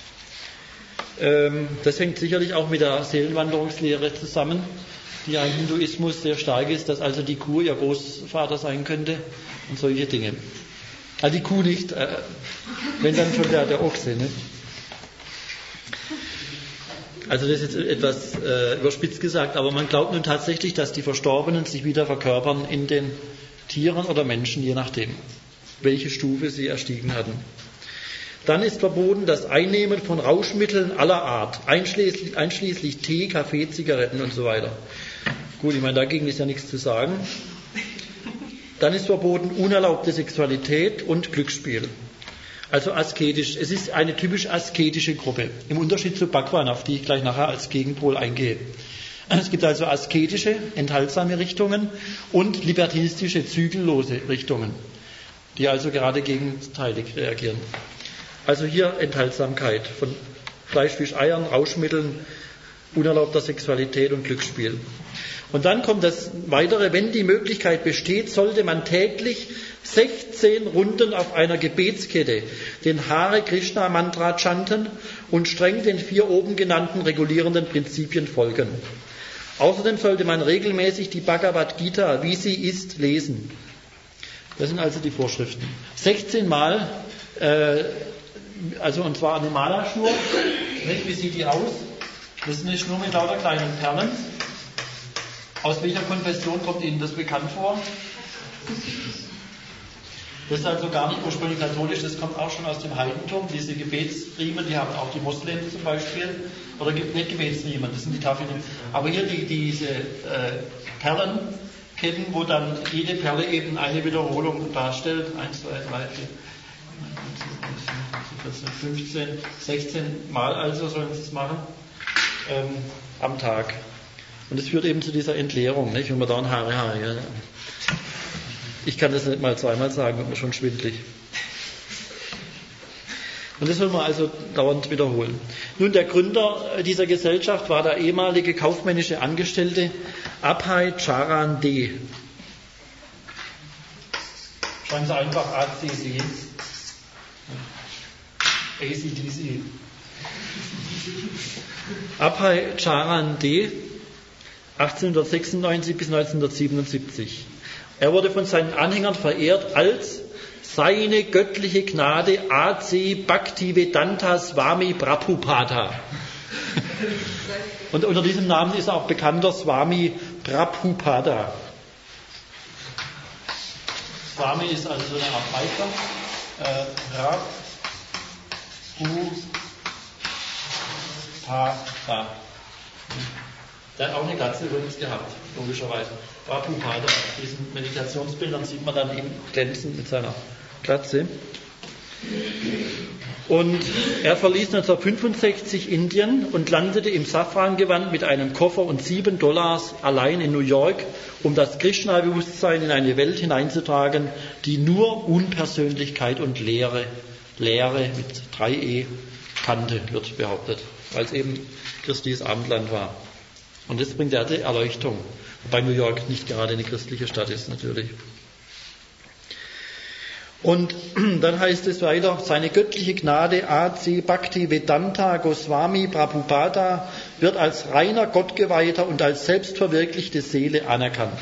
A: Das hängt sicherlich auch mit der Seelenwanderungslehre zusammen, die ja im Hinduismus sehr stark ist, dass also die Kuh ihr Großvater sein könnte und solche Dinge. Also die Kuh nicht, wenn dann schon der Ochse. Ne? Also das ist jetzt etwas überspitzt gesagt, aber man glaubt nun tatsächlich, dass die Verstorbenen sich wieder verkörpern in den Tieren oder Menschen, je nachdem, welche Stufe sie erstiegen hatten. Dann ist verboten das Einnehmen von Rauschmitteln aller Art, einschließlich Tee, Kaffee, Zigaretten und so weiter. Gut, ich meine, dagegen ist ja nichts zu sagen. Dann ist verboten unerlaubte Sexualität und Glücksspiel. Also asketisch. Es ist eine typisch asketische Gruppe. Im Unterschied zu Bhagwan, auf die ich gleich nachher als Gegenpol eingehe. Es gibt also asketische, enthaltsame Richtungen und libertinistische, zügellose Richtungen, die also gerade gegenteilig reagieren. Also hier Enthaltsamkeit von Fleisch, Fisch, Eiern, Rauschmitteln, unerlaubter Sexualität und Glücksspiel. Und dann kommt das Weitere, wenn die Möglichkeit besteht, sollte man täglich 16 Runden auf einer Gebetskette den Hare Krishna Mantra chanten und streng den 4 oben genannten regulierenden Prinzipien folgen. Außerdem sollte man regelmäßig die Bhagavad Gita, wie sie ist, lesen. Das sind also die Vorschriften. 16 Mal, also und zwar eine Mala-Schnur. Wie sieht die aus? Das ist eine Schnur mit lauter kleinen Perlen. Aus welcher Konfession kommt Ihnen das bekannt vor? Das ist also gar nicht ursprünglich katholisch, das kommt auch schon aus dem Heidentum. Diese Gebetsriemen, die haben auch die Moslems zum Beispiel. Oder nicht Gebetsriemen, das sind die Tafeln. Aber hier diese Perlenketten, wo dann jede Perle eben eine Wiederholung darstellt. 1, 2, 3, 4, 14, 15, 16 Mal also sollen sie es machen am Tag. Und es führt eben zu dieser Entleerung, nicht? Wenn man da ein Hare. Ja. Ich kann das nicht mal 2-mal sagen, wird mir schon schwindlig. Und das soll man also dauernd wiederholen. Nun, der Gründer dieser Gesellschaft war der ehemalige kaufmännische Angestellte Abhay Charan D. Schreiben Sie einfach ACC. ACDC. Abhay Charan D. 1896 bis 1977. Er wurde von seinen Anhängern verehrt als seine göttliche Gnade A.C. Bhaktivedanta Swami Prabhupada. Und unter diesem Namen ist er auch bekannter Swami Prabhupada. Swami ist also so eine Art Meister. Prabhupada. Der hat auch eine Glatze übrigens gehabt, logischerweise. Prabhupada, auf diesen Meditationsbildern sieht man dann ihn glänzend mit seiner Glatze. Und er verließ 1965 Indien und landete im Safrangewand mit einem Koffer und $7 allein in New York, um das Krishna-Bewusstsein in eine Welt hineinzutragen, die nur Unpersönlichkeit und Lehre mit 3e kannte, wird behauptet, weil es eben christliches Abendland war. Und das bringt er die Erleuchtung, wobei New York nicht gerade eine christliche Stadt ist natürlich. Und dann heißt es weiter, seine göttliche Gnade A.C. Bhaktivedanta Goswami Prabhupada wird als reiner Gottgeweihter und als selbstverwirklichte Seele anerkannt.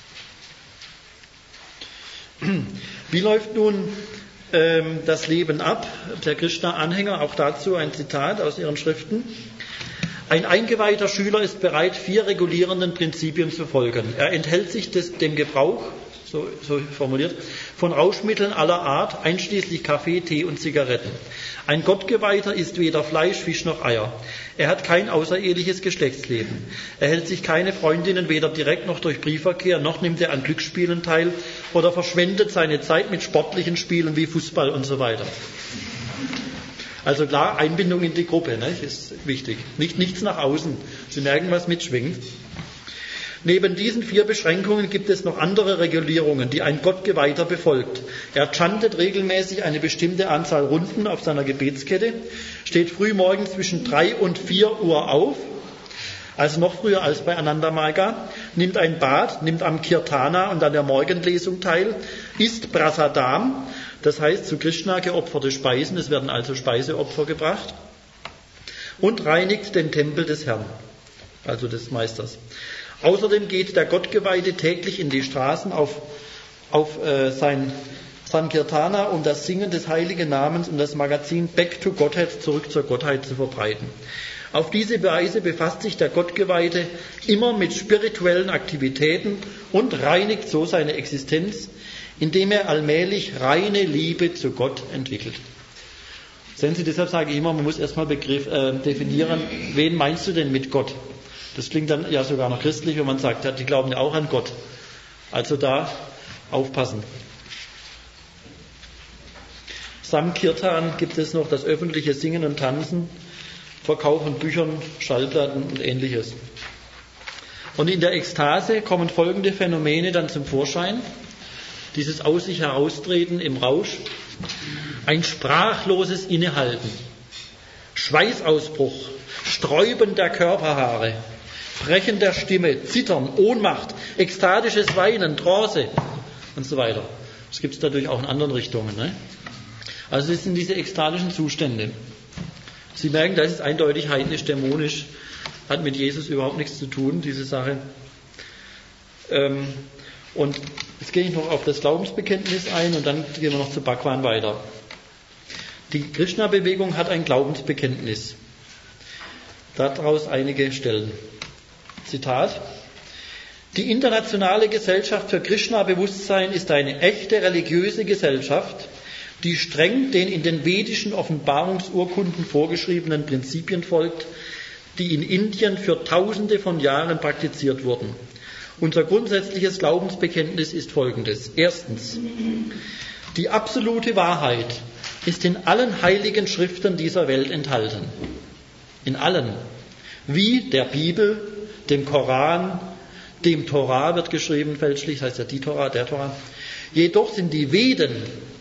A: Wie läuft nun das Leben ab? Der Krishna-Anhänger, auch dazu ein Zitat aus ihren Schriften. Ein eingeweihter Schüler ist bereit, 4 regulierenden Prinzipien zu folgen. Er enthält sich dem Gebrauch so formuliert, von Rauschmitteln aller Art, einschließlich Kaffee, Tee und Zigaretten. Ein Gottgeweihter isst weder Fleisch, Fisch noch Eier. Er hat kein außereheliches Geschlechtsleben. Er hält sich keine Freundinnen weder direkt noch durch Briefverkehr, noch nimmt er an Glücksspielen teil oder verschwendet seine Zeit mit sportlichen Spielen wie Fußball und so weiter. Also klar, Einbindung in die Gruppe, ne, ist wichtig. Nichts nach außen. Sie merken, was mitschwingt. Neben diesen 4 Beschränkungen gibt es noch andere Regulierungen, die ein Gottgeweihter befolgt. Er chantet regelmäßig eine bestimmte Anzahl Runden auf seiner Gebetskette, steht frühmorgens zwischen 3 und 4 Uhr auf, also noch früher als bei Ananda Marga, nimmt ein Bad, nimmt am Kirtana und an der Morgenlesung teil, isst Prasadam, das heißt zu Krishna geopferte Speisen, es werden also Speiseopfer gebracht, und reinigt den Tempel des Herrn, also des Meisters. Außerdem geht der Gottgeweihte täglich in die Straßen auf sein Sankirtana, um das Singen des heiligen Namens und das Magazin Back to Godhead, zurück zur Gottheit, zu verbreiten. Auf diese Weise befasst sich der Gottgeweihte immer mit spirituellen Aktivitäten und reinigt so seine Existenz, indem er allmählich reine Liebe zu Gott entwickelt. Sehen Sie, deshalb sage ich immer, man muss erstmal definieren, wen meinst du denn mit Gott? Das klingt dann ja sogar noch christlich, wenn man sagt, ja, die glauben ja auch an Gott. Also da aufpassen. Sankirtan gibt es noch das öffentliche Singen und Tanzen, Verkauf von Büchern, Schallplatten und Ähnliches. Und in der Ekstase kommen folgende Phänomene dann zum Vorschein. Dieses aus sich heraustreten im Rausch, ein sprachloses Innehalten, Schweißausbruch, Sträuben der Körperhaare, Brechen der Stimme, Zittern, Ohnmacht, ekstatisches Weinen, Trance und so weiter. Das gibt es natürlich auch in anderen Richtungen. Ne? Also das sind diese ekstatischen Zustände. Sie merken, das ist eindeutig heidnisch, dämonisch, hat mit Jesus überhaupt nichts zu tun, diese Sache. Und jetzt gehe ich noch auf das Glaubensbekenntnis ein und dann gehen wir noch zu Bhagwan weiter. Die Krishna-Bewegung hat ein Glaubensbekenntnis. Daraus einige Stellen. Zitat: Die internationale Gesellschaft für Krishna-Bewusstsein ist eine echte religiöse Gesellschaft, die streng den in den vedischen Offenbarungsurkunden vorgeschriebenen Prinzipien folgt, die in Indien für Tausende von Jahren praktiziert wurden. Unser grundsätzliches Glaubensbekenntnis ist folgendes. Erstens: Die absolute Wahrheit ist in allen heiligen Schriften dieser Welt enthalten. In allen. Wie der Bibel, dem Koran, dem Torah wird geschrieben, fälschlich, heißt ja die Torah, der Torah. Jedoch sind die Veden,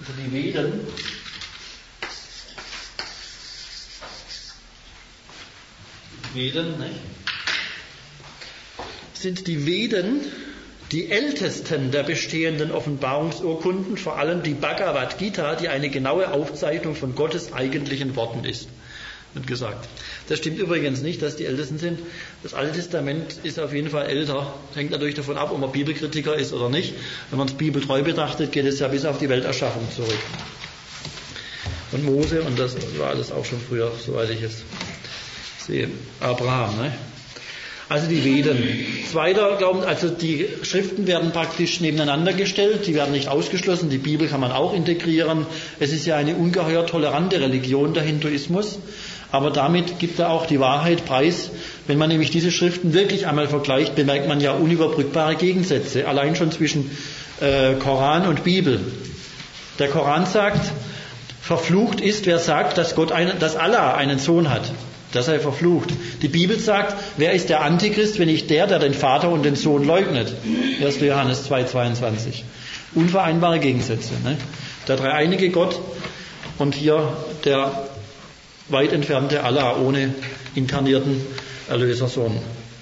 A: sind die Veden die ältesten der bestehenden Offenbarungsurkunden, vor allem die Bhagavad Gita, die eine genaue Aufzeichnung von Gottes eigentlichen Worten ist. Wird gesagt. Das stimmt übrigens nicht, dass die ältesten sind. Das Alte Testament ist auf jeden Fall älter. Hängt natürlich davon ab, ob man Bibelkritiker ist oder nicht. Wenn man es bibeltreu betrachtet, geht es ja bis auf die Welterschaffung zurück. Und Mose, und das war alles auch schon früher, soweit ich es sehe. Abraham, ne? Also die Veden. Zweiter Glauben, also die Schriften werden praktisch nebeneinander gestellt, die werden nicht ausgeschlossen, die Bibel kann man auch integrieren. Es ist ja eine ungeheuer tolerante Religion, der Hinduismus, aber damit gibt er auch die Wahrheit preis. Wenn man nämlich diese Schriften wirklich einmal vergleicht, bemerkt man ja unüberbrückbare Gegensätze, allein schon zwischen Koran und Bibel. Der Koran sagt, verflucht ist, wer sagt, dass Allah einen Sohn hat. Das sei verflucht. Die Bibel sagt, wer ist der Antichrist, wenn nicht der den Vater und den Sohn leugnet? 1. Johannes 2,22. Unvereinbare Gegensätze. Ne? Der dreieinige Gott und hier der weit entfernte Allah ohne inkarnierten Erlösersohn.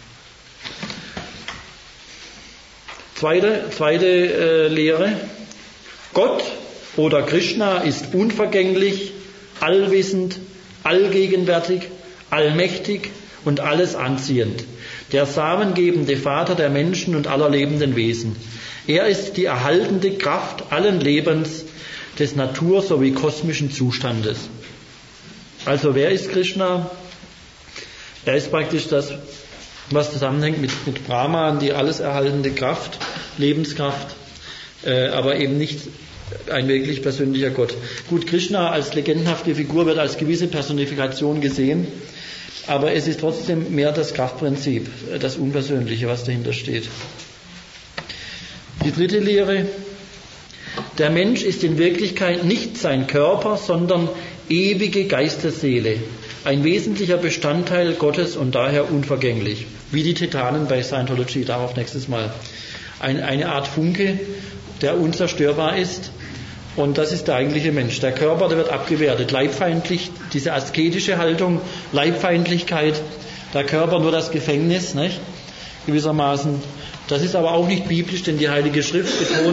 A: Zweite Lehre. Gott oder Krishna ist unvergänglich, allwissend, allgegenwärtig, allmächtig und alles anziehend, der samengebende Vater der Menschen und aller lebenden Wesen. Er ist die erhaltende Kraft allen Lebens, des Natur- sowie kosmischen Zustandes. Also wer ist Krishna? Er ist praktisch das, was zusammenhängt mit Brahman, die alles erhaltende Kraft, Lebenskraft, aber eben nicht ein wirklich persönlicher Gott. Gut, Krishna als legendenhafte Figur wird als gewisse Personifikation gesehen, aber es ist trotzdem mehr das Kraftprinzip, das Unpersönliche, was dahinter steht. Die dritte Lehre: Der Mensch ist in Wirklichkeit nicht sein Körper, sondern ewige Geistesseele, ein wesentlicher Bestandteil Gottes und daher unvergänglich. Wie die Titanen bei Scientology, darauf nächstes Mal. Eine Art Funke, der unzerstörbar ist, und das ist der eigentliche Mensch. Der Körper, der wird abgewertet, leibfeindlich, diese asketische Haltung, Leibfeindlichkeit, der Körper nur das Gefängnis, nicht? Gewissermaßen. Das ist aber auch nicht biblisch, denn die Heilige Schrift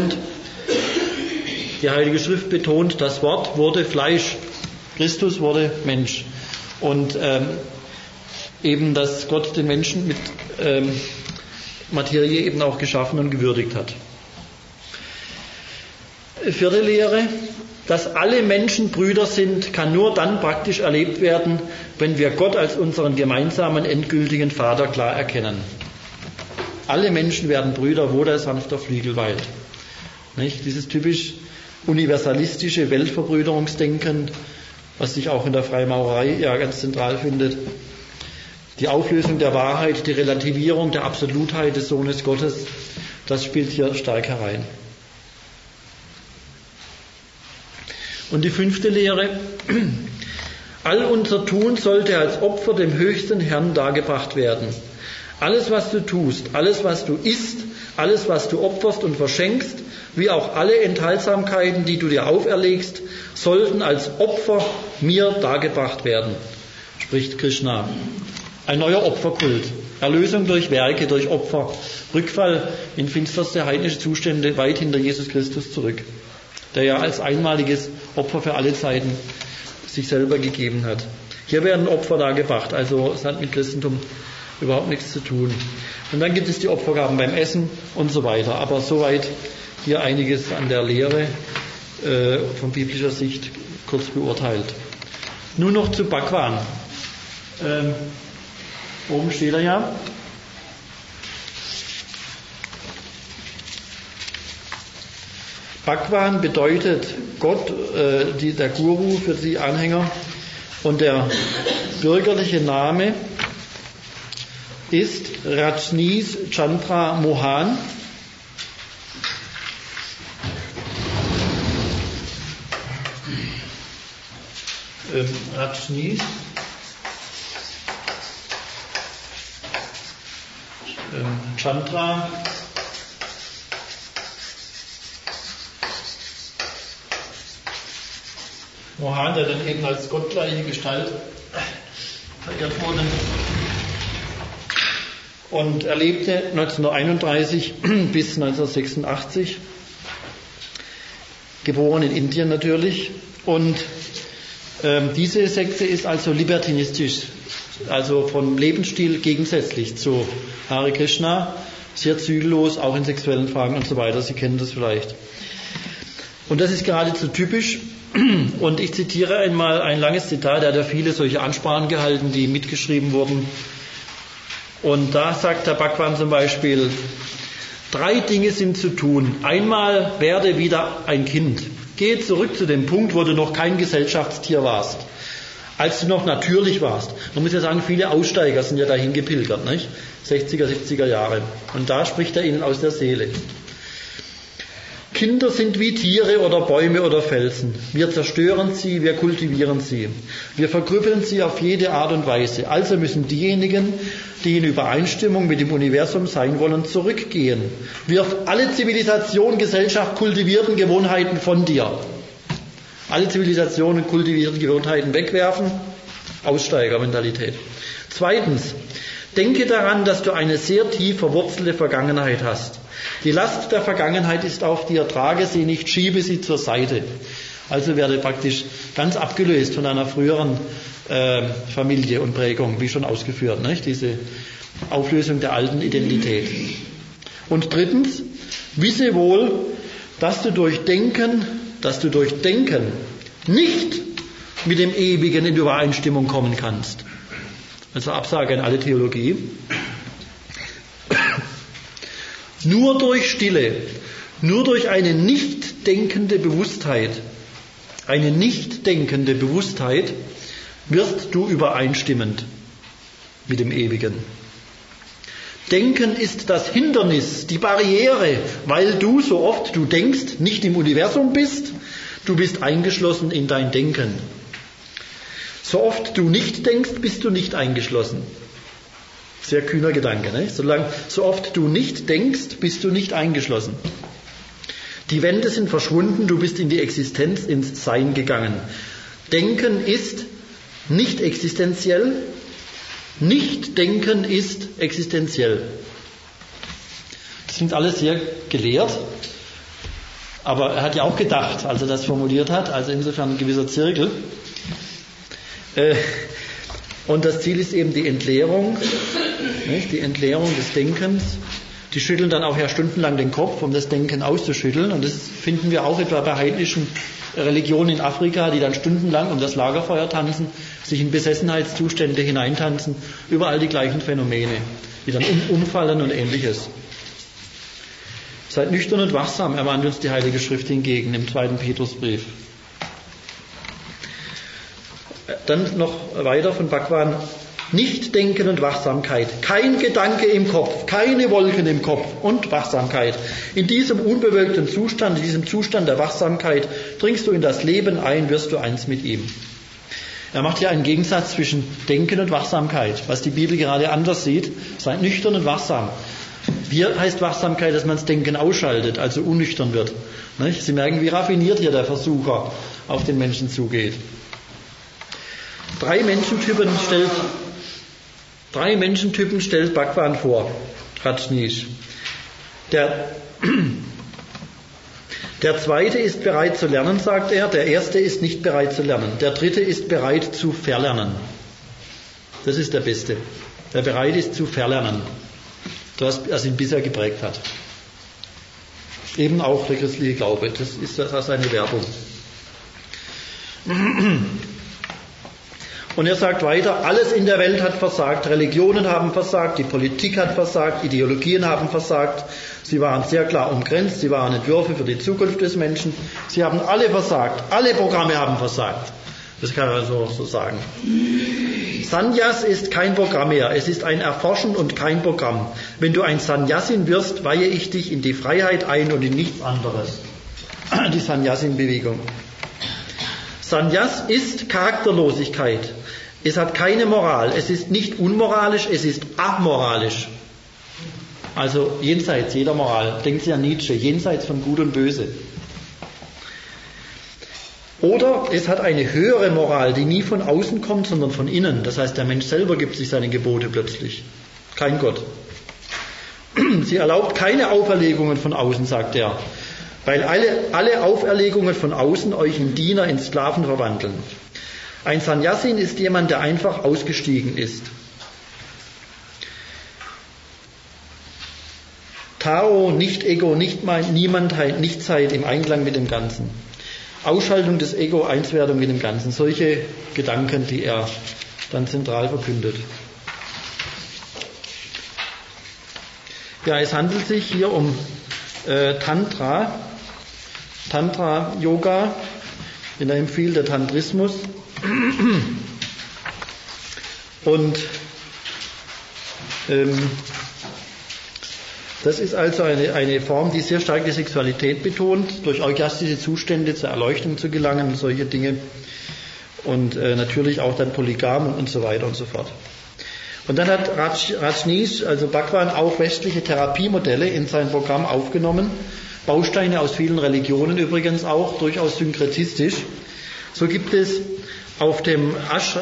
A: betont, das Wort wurde Fleisch, Christus wurde Mensch. Und eben, dass Gott den Menschen mit Materie eben auch geschaffen und gewürdigt hat. Vierte Lehre: Dass alle Menschen Brüder sind, kann nur dann praktisch erlebt werden, wenn wir Gott als unseren gemeinsamen, endgültigen Vater klar erkennen. Alle Menschen werden Brüder, wo der sanfter Flügel weilt. Nicht? Dieses typisch universalistische Weltverbrüderungsdenken, was sich auch in der Freimaurerei ja ganz zentral findet. Die Auflösung der Wahrheit, die Relativierung der Absolutheit des Sohnes Gottes, das spielt hier stark herein. Und die fünfte Lehre: All unser Tun sollte als Opfer dem höchsten Herrn dargebracht werden. Alles, was du tust, alles, was du isst, alles, was du opferst und verschenkst, wie auch alle Enthaltsamkeiten, die du dir auferlegst, sollten als Opfer mir dargebracht werden, spricht Krishna. Ein neuer Opferkult, Erlösung durch Werke, durch Opfer, Rückfall in finsterste heidnische Zustände weit hinter Jesus Christus zurück, der ja als einmaliges Opfer für alle Zeiten sich selber gegeben hat. Hier werden Opfer dargebracht, also es hat mit Christentum überhaupt nichts zu tun. Und dann gibt es die Opfergaben beim Essen und so weiter. Aber soweit hier einiges an der Lehre von biblischer Sicht kurz beurteilt. Nun noch zu Bhagwan. Oben steht er ja. Bhagwan bedeutet Gott, der Guru für die Anhänger, und der bürgerliche Name ist Rajneesh Chandra Mohan. Rajneesh Chandra Mohan, der dann eben als gottgleiche Gestalt verehrt wurde. Und er lebte 1931 bis 1986, geboren in Indien natürlich. Und diese Sekte ist also libertinistisch, also vom Lebensstil gegensätzlich zu Hare Krishna, sehr zügellos, auch in sexuellen Fragen und so weiter. Sie kennen das vielleicht. Und das ist geradezu typisch. Und ich zitiere einmal ein langes Zitat, er hat ja viele solche Ansprachen gehalten, die mitgeschrieben wurden. Und da sagt der Bhagwan zum Beispiel: 3 Dinge sind zu tun. Einmal werde wieder ein Kind. Gehe zurück zu dem Punkt, wo du noch kein Gesellschaftstier warst. Als du noch natürlich warst. Man muss ja sagen, viele Aussteiger sind ja dahin gepilgert, nicht? 60er, 70er Jahre. Und da spricht er ihnen aus der Seele. Kinder sind wie Tiere oder Bäume oder Felsen. Wir zerstören sie, wir kultivieren sie. Wir verkrüppeln sie auf jede Art und Weise. Also müssen diejenigen, die in Übereinstimmung mit dem Universum sein wollen, zurückgehen. Wirf alle Zivilisation, Gesellschaft, kultivierten Gewohnheiten von dir. Alle Zivilisationen, kultivierten Gewohnheiten wegwerfen. Aussteigermentalität. 2. Denke daran, dass du eine sehr tief verwurzelte Vergangenheit hast. Die Last der Vergangenheit ist auf dir, trage sie nicht, schiebe sie zur Seite. Also werde praktisch ganz abgelöst von einer früheren Familie und Prägung, wie schon ausgeführt, nicht? Diese Auflösung der alten Identität. Und 3. Wisse wohl, dass du durch Denken nicht mit dem Ewigen in Übereinstimmung kommen kannst. Also Absage an alle Theologie. Nur durch Stille, Nur durch eine nicht denkende Bewusstheit wirst du übereinstimmend mit dem Ewigen. Denken ist das Hindernis, die Barriere, weil du, so oft du denkst, nicht im Universum bist, du bist eingeschlossen in dein Denken. So oft du nicht denkst, bist du nicht eingeschlossen. Sehr kühner Gedanke, ne? So oft du nicht denkst, bist du nicht eingeschlossen. Die Wände sind verschwunden, du bist in die Existenz, ins Sein gegangen. Denken ist nicht existenziell, Nicht-Denken ist existenziell. Das klingt alles sehr gelehrt, aber er hat ja auch gedacht, als er das formuliert hat, also insofern ein gewisser Zirkel. Und das Ziel ist eben die Entleerung, nicht? Die Entleerung des Denkens. Die schütteln dann auch ja stundenlang den Kopf, um das Denken auszuschütteln. Und das finden wir auch etwa bei heidnischen Religionen in Afrika, die dann stundenlang um das Lagerfeuer tanzen, sich in Besessenheitszustände hineintanzen. Überall die gleichen Phänomene, die dann umfallen und Ähnliches. Seid nüchtern und wachsam, ermahnt uns die Heilige Schrift hingegen im 2. Petrusbrief. Dann noch weiter von Bhagwan. Nicht-Denken und Wachsamkeit. Kein Gedanke im Kopf, keine Wolken im Kopf und Wachsamkeit. In diesem unbewölkten Zustand, in diesem Zustand der Wachsamkeit, dringst du in das Leben ein, wirst du eins mit ihm. Er macht hier einen Gegensatz zwischen Denken und Wachsamkeit, was die Bibel gerade anders sieht. Seid nüchtern und wachsam. Hier heißt Wachsamkeit, dass man das Denken ausschaltet, also unnüchtern wird. Sie merken, wie raffiniert hier der Versucher auf den Menschen zugeht. Drei Menschentypen stellt Bhagwan vor, Rajneesh. Der zweite ist bereit zu lernen, sagt er. Der erste ist nicht bereit zu lernen. Der dritte ist bereit zu verlernen. Das ist der Beste. Der bereit ist zu verlernen. Das, was ihn bisher geprägt hat. Eben auch der christliche Glaube. Das ist seine Werbung. Und er sagt weiter, alles in der Welt hat versagt, Religionen haben versagt, die Politik hat versagt, Ideologien haben versagt, sie waren sehr klar umgrenzt, sie waren Entwürfe für die Zukunft des Menschen, sie haben alle versagt, alle Programme haben versagt. Das kann man so sagen. Sannyas ist kein Programm mehr, es ist ein Erforschen und kein Programm. Wenn du ein Sannyasin wirst, weihe ich dich in die Freiheit ein und in nichts anderes. Die Sannyasin-Bewegung. Sannyas ist Charakterlosigkeit. Es hat keine Moral. Es ist nicht unmoralisch, es ist amoralisch. Also jenseits jeder Moral. Denkt Sie an Nietzsche, jenseits von Gut und Böse. Oder es hat eine höhere Moral, die nie von außen kommt, sondern von innen. Das heißt, der Mensch selber gibt sich seine Gebote plötzlich. Kein Gott. Sie erlaubt keine Auferlegungen von außen, sagt er. Weil alle Auferlegungen von außen euch in Diener, in Sklaven verwandeln. Ein Sannyasin ist jemand, der einfach ausgestiegen ist. Tao, nicht Ego, nicht Niemandheit, Nichtheit im Einklang mit dem Ganzen. Ausschaltung des Ego, Einswerdung mit dem Ganzen. Solche Gedanken, die er dann zentral verkündet. Ja, es handelt sich hier um Tantra-Yoga, in der empfiehlt der Tantrismus. Und das ist also eine Form, die sehr stark die Sexualität betont, durch orgastische Zustände zur Erleuchtung zu gelangen, solche Dinge. Und natürlich auch dann Polygam und so weiter und so fort. Und dann hat Rajneesh, also Bhagwan, auch westliche Therapiemodelle in sein Programm aufgenommen. Bausteine aus vielen Religionen übrigens auch, durchaus synkretistisch. So gibt es auf dem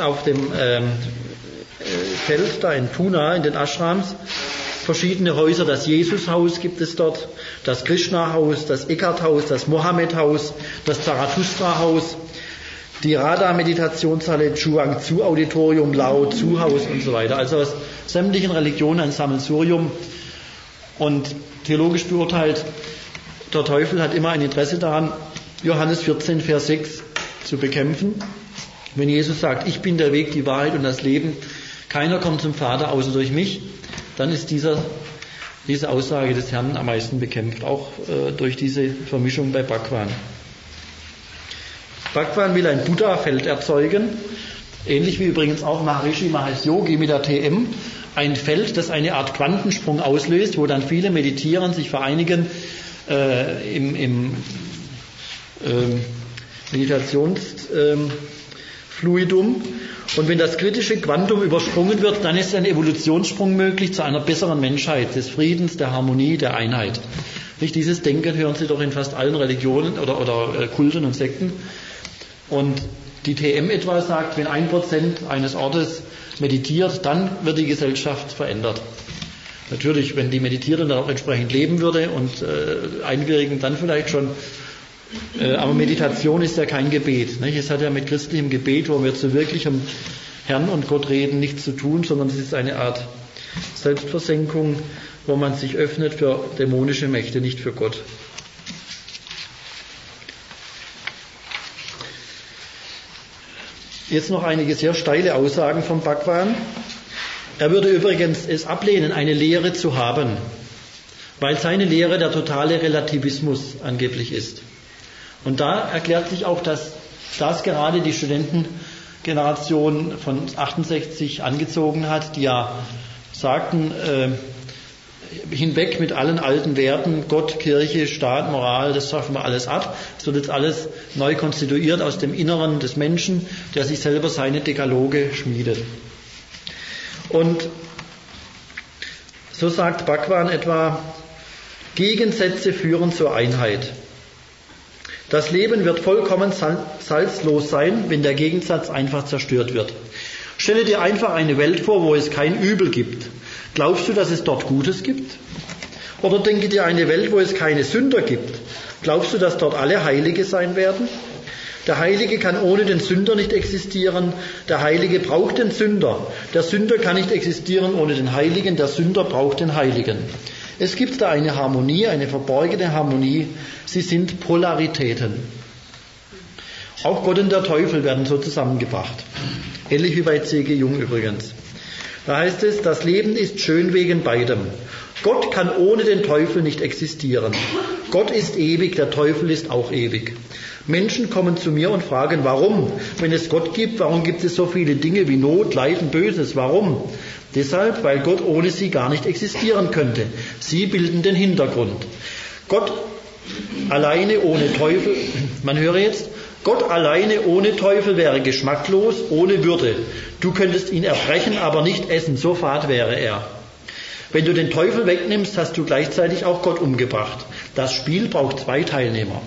A: Feld da in Pune, in den Ashrams, verschiedene Häuser. Das Jesus-Haus gibt es dort, das Krishna-Haus, das Eckhart-Haus, das Mohammed-Haus, das Zarathustra-Haus, die Radha-Meditationshalle, Chuang-Tzu-Auditorium, Lao-Tzu-Haus und so weiter. Also aus sämtlichen Religionen ein Sammelsurium. Und theologisch beurteilt, der Teufel hat immer ein Interesse daran, Johannes 14, Vers 6 zu bekämpfen. Wenn Jesus sagt, ich bin der Weg, die Wahrheit und das Leben, keiner kommt zum Vater außer durch mich, dann ist dieser diese Aussage des Herrn am meisten bekämpft, auch durch diese Vermischung bei Bhagwan. Bhagwan will ein Buddha-Feld erzeugen, ähnlich wie übrigens auch Maharishi Mahesh Yogi mit der TM, ein Feld, das eine Art Quantensprung auslöst, wo dann viele meditieren, sich vereinigen im Meditationsfluidum. Und wenn das kritische Quantum übersprungen wird, dann ist ein Evolutionssprung möglich zu einer besseren Menschheit, des Friedens, der Harmonie, der Einheit. Nicht dieses Denken hören Sie doch in fast allen Religionen oder Kulten und Sekten. Und die TM etwa sagt, wenn 1% eines Ortes meditiert, dann wird die Gesellschaft verändert. Natürlich, wenn die Meditierenden dann auch entsprechend leben würde und einwirken, dann vielleicht schon. Aber Meditation ist ja kein Gebet. Nicht? Es hat ja mit christlichem Gebet, wo wir zu wirklichem Herrn und Gott reden, nichts zu tun, sondern es ist eine Art Selbstversenkung, wo man sich öffnet für dämonische Mächte, nicht für Gott. Jetzt noch einige sehr steile Aussagen von Bhagwan. Er würde übrigens es ablehnen, eine Lehre zu haben, weil seine Lehre der totale Relativismus angeblich ist. Und da erklärt sich auch, dass das gerade die Studentengeneration von 68 angezogen hat, die ja sagten, hinweg mit allen alten Werten, Gott, Kirche, Staat, Moral, das schaffen wir alles ab. Es wird jetzt alles neu konstituiert aus dem Inneren des Menschen, der sich selber seine Dekaloge schmiedet. Und so sagt Bhagwan etwa, Gegensätze führen zur Einheit. Das Leben wird vollkommen salzlos sein, wenn der Gegensatz einfach zerstört wird. Stelle dir einfach eine Welt vor, wo es kein Übel gibt. Glaubst du, dass es dort Gutes gibt? Oder denke dir eine Welt, wo es keine Sünder gibt. Glaubst du, dass dort alle Heilige sein werden? Der Heilige kann ohne den Sünder nicht existieren. Der Heilige braucht den Sünder. Der Sünder kann nicht existieren ohne den Heiligen. Der Sünder braucht den Heiligen. Es gibt da eine Harmonie, eine verborgene Harmonie. Sie sind Polaritäten. Auch Gott und der Teufel werden so zusammengebracht. Ähnlich wie bei C.G. Jung übrigens. Da heißt es, das Leben ist schön wegen beidem. Gott kann ohne den Teufel nicht existieren. Gott ist ewig, der Teufel ist auch ewig. Menschen kommen zu mir und fragen, warum? Wenn es Gott gibt, warum gibt es so viele Dinge wie Not, Leiden, Böses? Warum? Deshalb, weil Gott ohne sie gar nicht existieren könnte. Sie bilden den Hintergrund. Gott alleine ohne Teufel, man höre jetzt, Gott alleine ohne Teufel wäre geschmacklos, ohne Würde. Du könntest ihn erbrechen, aber nicht essen, so fad wäre er. Wenn du den Teufel wegnimmst, hast du gleichzeitig auch Gott umgebracht. Das Spiel braucht 2 Teilnehmer.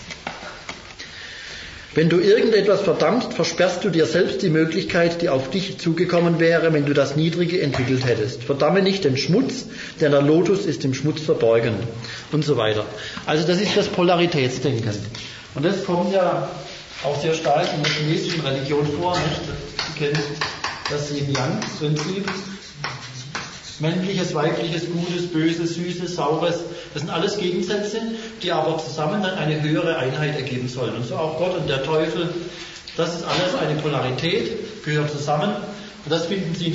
A: Wenn du irgendetwas verdammst, versperrst du dir selbst die Möglichkeit, die auf dich zugekommen wäre, wenn du das Niedrige entwickelt hättest. Verdamme nicht den Schmutz, denn der Lotus ist im Schmutz verborgen und so weiter. Also das ist das Polaritätsdenken. Und das kommt ja auch sehr stark in der chinesischen Religion vor. Nicht? Sie kennen das Yin-Yang-Prinzip. Männliches, weibliches, Gutes, Böses, Süßes, Saures, das sind alles Gegensätze, die aber zusammen dann eine höhere Einheit ergeben sollen. Und so auch Gott und der Teufel, das ist alles eine Polarität, gehört zusammen. Und das finden Sie in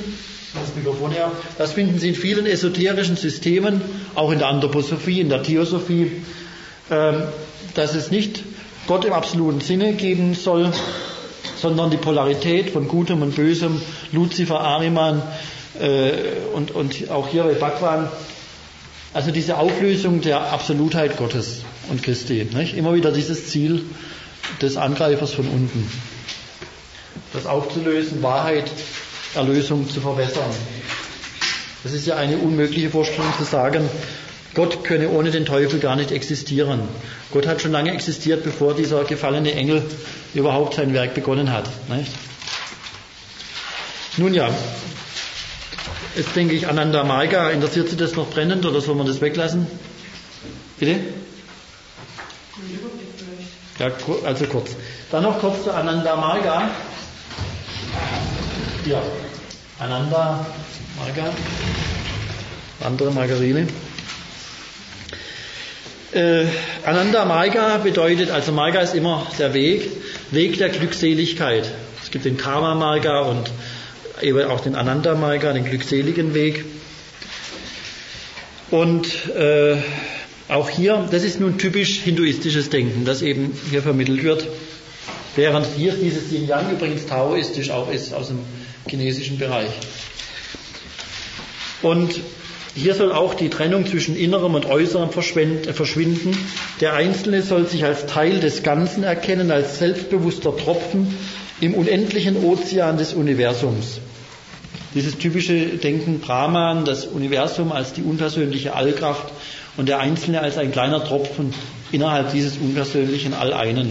A: vielen esoterischen Systemen, auch in der Anthroposophie, in der Theosophie, dass es nicht Gott im absoluten Sinne geben soll, sondern die Polarität von Gutem und Bösem, Luzifer, Ahriman, und auch hier bei Bhagwan, also diese Auflösung der Absolutheit Gottes und Christi. Nicht? Immer wieder dieses Ziel des Angreifers von unten. Das aufzulösen, Wahrheit, Erlösung zu verbessern. Das ist ja eine unmögliche Vorstellung zu sagen, Gott könne ohne den Teufel gar nicht existieren. Gott hat schon lange existiert, bevor dieser gefallene Engel überhaupt sein Werk begonnen hat. Nicht? Nun ja, jetzt denke ich, Ananda Marga, interessiert Sie das noch brennend oder soll man das weglassen? Bitte? Ja, also kurz. Dann noch kurz zu Ananda Marga. Ja, Ananda Marga, andere Margarine. Ananda Marga bedeutet, also Marga ist immer der Weg der Glückseligkeit. Es gibt den Karma Marga und eben auch den Ananda Marga, den glückseligen Weg. Und auch hier, das ist nun typisch hinduistisches Denken, das eben hier vermittelt wird. Während hier dieses Yin-Yang übrigens taoistisch auch ist, aus dem chinesischen Bereich. Und hier soll auch die Trennung zwischen Innerem und Äußerem verschwinden. Der Einzelne soll sich als Teil des Ganzen erkennen, als selbstbewusster Tropfen im unendlichen Ozean des Universums. Dieses typische Denken Brahman, das Universum als die unpersönliche Allkraft und der Einzelne als ein kleiner Tropfen innerhalb dieses unpersönlichen All-Einen.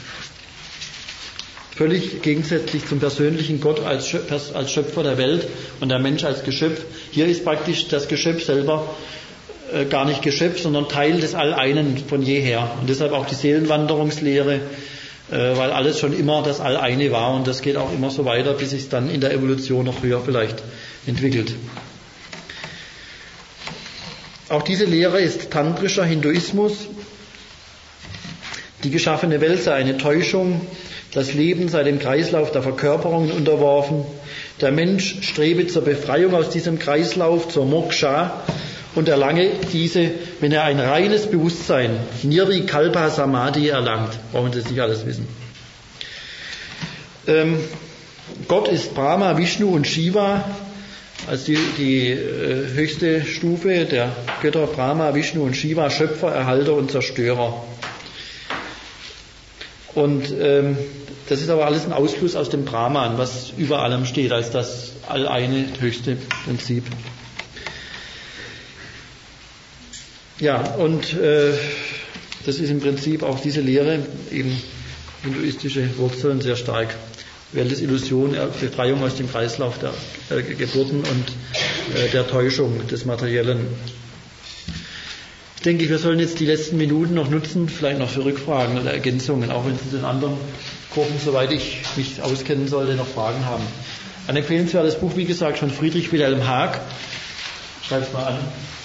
A: Völlig gegensätzlich zum persönlichen Gott als Schöpfer der Welt und der Mensch als Geschöpf. Hier ist praktisch das Geschöpf selber gar nicht Geschöpf, sondern Teil des All-Einen von jeher. Und deshalb auch die Seelenwanderungslehre, weil alles schon immer das All-Eine war und das geht auch immer so weiter, bis sich dann in der Evolution noch höher vielleicht entwickelt. Auch diese Lehre ist tantrischer Hinduismus. Die geschaffene Welt sei eine Täuschung, das Leben sei dem Kreislauf der Verkörperungen unterworfen, der Mensch strebe zur Befreiung aus diesem Kreislauf, zur Moksha, und erlange diese, wenn er ein reines Bewusstsein, Nirvikalpa Samadhi, erlangt. Brauchen Sie nicht alles wissen. Gott ist Brahma, Vishnu und Shiva, als die höchste Stufe der Götter Brahma, Vishnu und Shiva, Schöpfer, Erhalter und Zerstörer. Und das ist aber alles ein Ausfluss aus dem Brahman, was über allem steht, als das alleine höchste Prinzip. Ja, und das ist im Prinzip auch diese Lehre, eben hinduistische Wurzeln sehr stark. Welt ist Illusion, Befreiung aus dem Kreislauf der Geburten und der Täuschung des Materiellen. Ich denke, wir sollen jetzt die letzten Minuten noch nutzen, vielleicht noch für Rückfragen oder Ergänzungen, auch wenn Sie in anderen Gruppen, soweit ich mich auskennen sollte, noch Fragen haben. Ein empfehlenswertes Buch, wie gesagt, von Friedrich Wilhelm Haag. Schreib es mal an.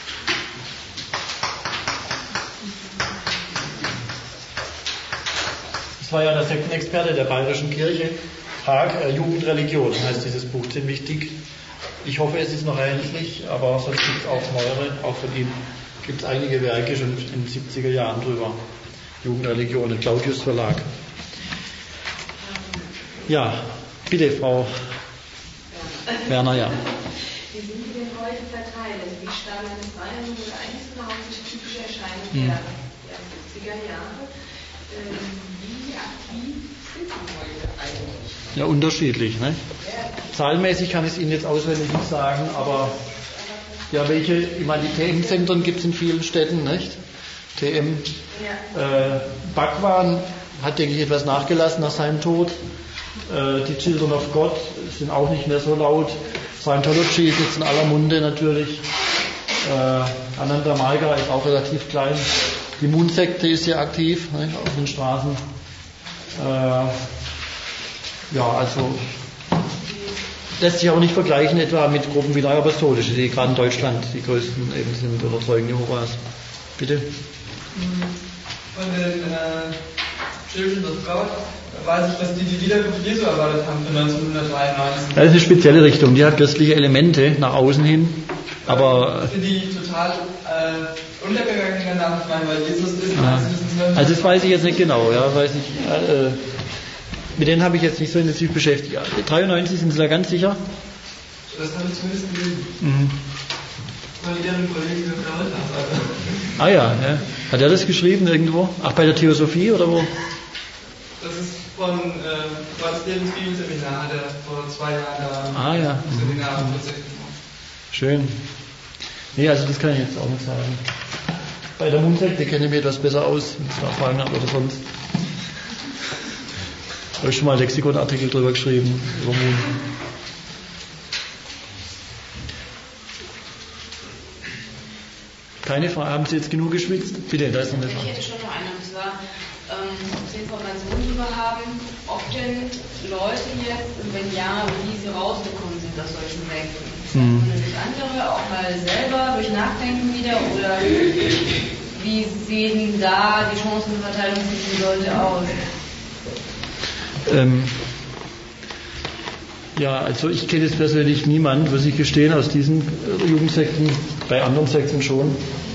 A: Das war ja der Sektenexperte der Bayerischen Kirche. Haag, Jugendreligion heißt dieses Buch, ziemlich dick. Ich hoffe, es ist noch erhältlich, aber sonst gibt es auch neuere, auch von ihm gibt es einige Werke schon in den 70er Jahren drüber. Jugendreligion, im Claudius Verlag. Ja, bitte, Frau Werner, ja.
D: Wie sind die denn heute verteilt? Also wie stark eine Feier oder eigentlich eine hauptsächlich typische Erscheinung der 70er Jahre? Wie aktiv sind die heute eigentlich?
A: Ja, unterschiedlich. Ne? Zahlenmäßig kann ich es Ihnen jetzt auswendig nicht sagen, aber ja, ich meine, die TM-Zentren gibt es in vielen Städten, nicht? TM. Bhagwan hat, denke ich, etwas nachgelassen nach seinem Tod. Die Children of God sind auch nicht mehr so laut. Scientology ist jetzt in aller Munde natürlich. Ananda Marga ist auch relativ klein. Die Moon-Sekte ist sehr aktiv, ne, auf den Straßen. Ja, also lässt sich auch nicht vergleichen etwa mit Gruppen wie Neue Apostolische, die gerade in Deutschland die größten eben sind, oder Zeugen Jehovas. Bitte?
C: Von den Children of God weiß ich, dass die Wiederkunft Jesu erwartet haben für 1993.
A: Das ist eine spezielle Richtung, die hat christliche Elemente nach außen hin, aber
C: sind die total untergegangen in der Nachricht, weil Jesus ist.
A: Also das weiß ich jetzt nicht genau, ja, weiß ich. Mit denen habe ich jetzt nicht so intensiv beschäftigt. 93 sind Sie da ganz sicher?
C: Das habe ich zumindest gelesen. Weil deren Kollegen gehört haben.
A: Ah ja. Hat er das geschrieben irgendwo? Ach, bei der Theosophie oder wo?
C: Das ist von Gottes Lebensbibelseminar, hat er vor 2 Jahren da Seminar gemacht.
A: Schön. Nee, also das kann ich jetzt auch nicht sagen. Bei der Moon-Sekte kenne ich mich etwas besser aus, wenn es da Fragen hat oder sonst. Habe ich schon mal einen Lexikonartikel drüber geschrieben, über Moon. Keine Frage, haben Sie jetzt genug geschwitzt? Bitte, da ist noch eine Frage.
D: Ich hätte schon noch eine, und zwar, ob Sie Informationen darüber haben, ob denn Leute jetzt, und wenn ja, wie sie rausgekommen sind aus solchen Sekten. Durch andere, auch mal selber, durch Nachdenken wieder, oder wie sehen da die Chancenverteilung zwischen Leute aus?
A: Ja, also ich kenne jetzt persönlich niemanden, muss ich gestehen, aus diesen Jugendsekten, bei anderen Sekten schon.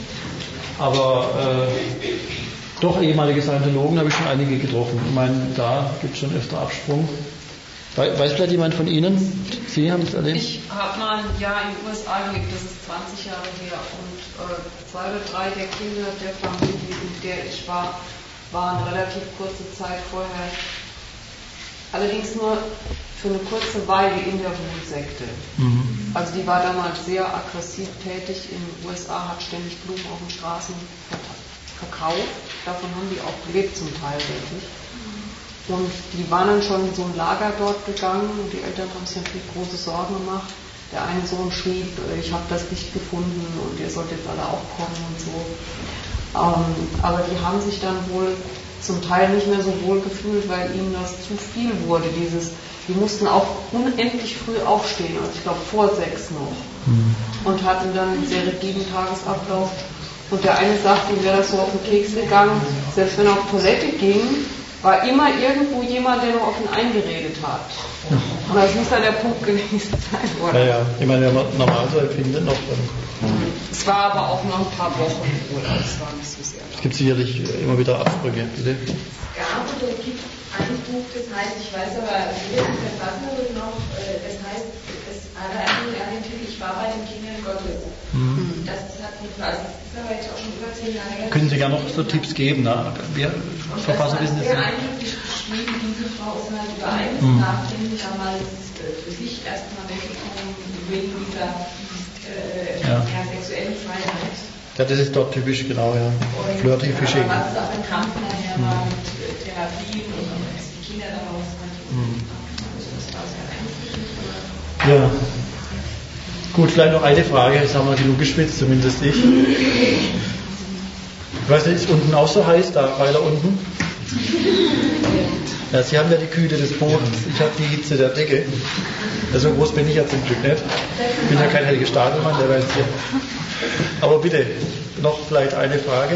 A: Aber doch ehemalige Scientologen habe ich schon einige getroffen. Ich meine, da gibt es schon öfter Absprung. Weiß vielleicht jemand von Ihnen? Sie haben es erlebt?
B: Ich habe mal ein Jahr in den USA gelebt, das ist 20 Jahre her. Und 2 oder 3 der Kinder der Familie, in der ich war, waren relativ kurze Zeit vorher. Allerdings nur für eine kurze Weile in der Wohnsekte. Also die war damals sehr aggressiv tätig. In den USA hat ständig Blumen auf den Straßen verkauft. Davon haben die auch gelebt zum Teil wirklich. Und die waren dann schon in so ein Lager dort gegangen und die Eltern haben sich natürlich große Sorgen gemacht. Der eine Sohn schrieb, ich habe das nicht gefunden und ihr sollt jetzt alle auch kommen und so. Aber die haben sich dann wohl zum Teil nicht mehr so wohl gefühlt, weil ihnen das zu viel wurde. Die mussten auch unendlich früh aufstehen, also ich glaube vor 6 noch. Und hatten dann einen sehr rigiden Tagesablauf. Und der eine sagte, ihm wäre das so auf den Keks gegangen, selbst wenn er auf Toilette ging, war immer irgendwo jemand, der noch auf ihn eingeredet hat. Und das muss dann der Punkt gewesen sein, oder?
A: Naja, ich meine, wenn man normal so empfindet noch, dann...
B: Es war aber auch noch ein paar Wochen, oder? Es war nicht so sehr lang.
A: Es gibt sicherlich immer wieder Absprüche, bitte.
D: Es gab oder gibt ein Buch, das heißt, ich weiß aber weder die Verfasserin noch, das heißt, es hat einen Titel, ich war bei den Kindern Gottes. Das hat mich, also das ist aber jetzt auch schon über 10 Jahre her.
A: Können Sie gerne noch so Tipps geben? Ne? Wir Verfasser wissen es
D: sehr
A: nicht.
D: eindrücklich geschrieben, diese Frau ist halt über eines nachdenken, damals für sich erstmal weggekommen, wegen dieser sexuellen Freiheit.
A: Ja, das ist dort typisch, genau, ja. Flirty Fishing.
D: Was es auch ein Kampf nachher war mit Therapien und als die Kinder daraus hatten. Das war sehr eindrücklich.
A: Ja. Gut, vielleicht noch eine Frage, jetzt haben wir genug geschwitzt, zumindest ich. Ich weiß nicht, ist unten auch so heiß, da weiter unten? Ja, Sie haben ja die Kühle des Bodens, ich habe die Hitze der Decke. Ja, so groß bin ich ja zum Glück nicht. Ich bin ja kein Helge Stadelmann, der weiß hier. Aber bitte, noch vielleicht eine Frage.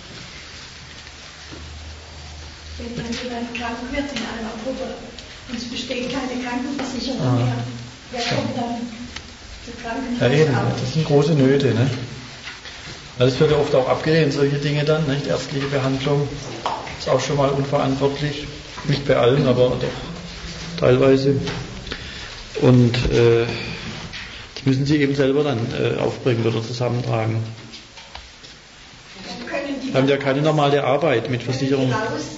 E: Wenn man jemand krank wird in einer Gruppe und es besteht keine Krankenversicherung mehr, wer kommt dann zur
A: Ja, eben,
E: Krankenkasse?
A: das sind große Nöte. Ne? Das wird ja oft auch abgelehnt, solche Dinge dann, nicht? Ärztliche Behandlung ist auch schon mal unverantwortlich. Nicht bei allen, aber doch teilweise. Und das müssen Sie eben selber dann aufbringen oder zusammentragen. Sie haben ja keine normale Arbeit mit Versicherung.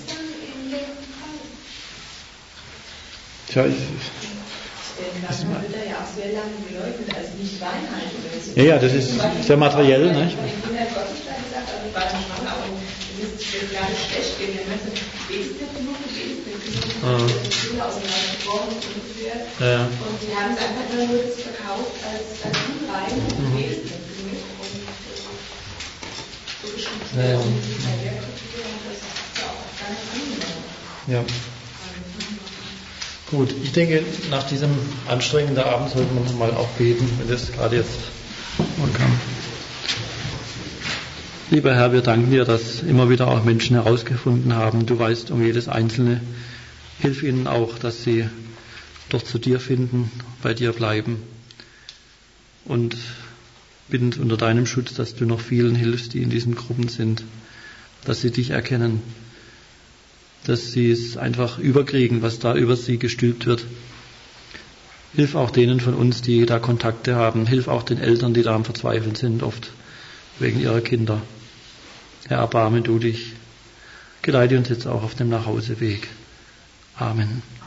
A: Tja,
D: Das wird ja auch sehr lange geleugnet, also nicht Weinheit oder so.
A: ja, das ist sehr materiell, ne?
D: Ich habe den Kindern Gottes da gesagt, aber ich war dann schwanger und mir ist es gar nicht schlecht gehen. Der Mensch betest nicht genug und betest nicht genug. Die Kinder auseinandergebrochen und umgekehrt.
A: Ja.
D: Und die haben es einfach nur das verkauft als unrein und betest nicht genug. Und so geschrieben und die Karrierekultur und das ist ja auch gar nicht angenommen.
A: Ja. Gut, ich denke, nach diesem anstrengenden Abend sollten wir mal auch beten, wenn das gerade jetzt mal kam. Lieber Herr, wir danken dir, dass immer wieder auch Menschen herausgefunden haben. Du weißt um jedes Einzelne. Hilf ihnen auch, dass sie doch zu dir finden, bei dir bleiben. Und bitten unter deinem Schutz, dass du noch vielen hilfst, die in diesen Gruppen sind, dass sie dich erkennen, dass sie es einfach überkriegen, was da über sie gestülpt wird. Hilf auch denen von uns, die da Kontakte haben. Hilf auch den Eltern, die da am Verzweifeln sind, oft wegen ihrer Kinder. Herr, erbarme du dich. Geleite uns jetzt auch auf dem Nachhauseweg. Amen.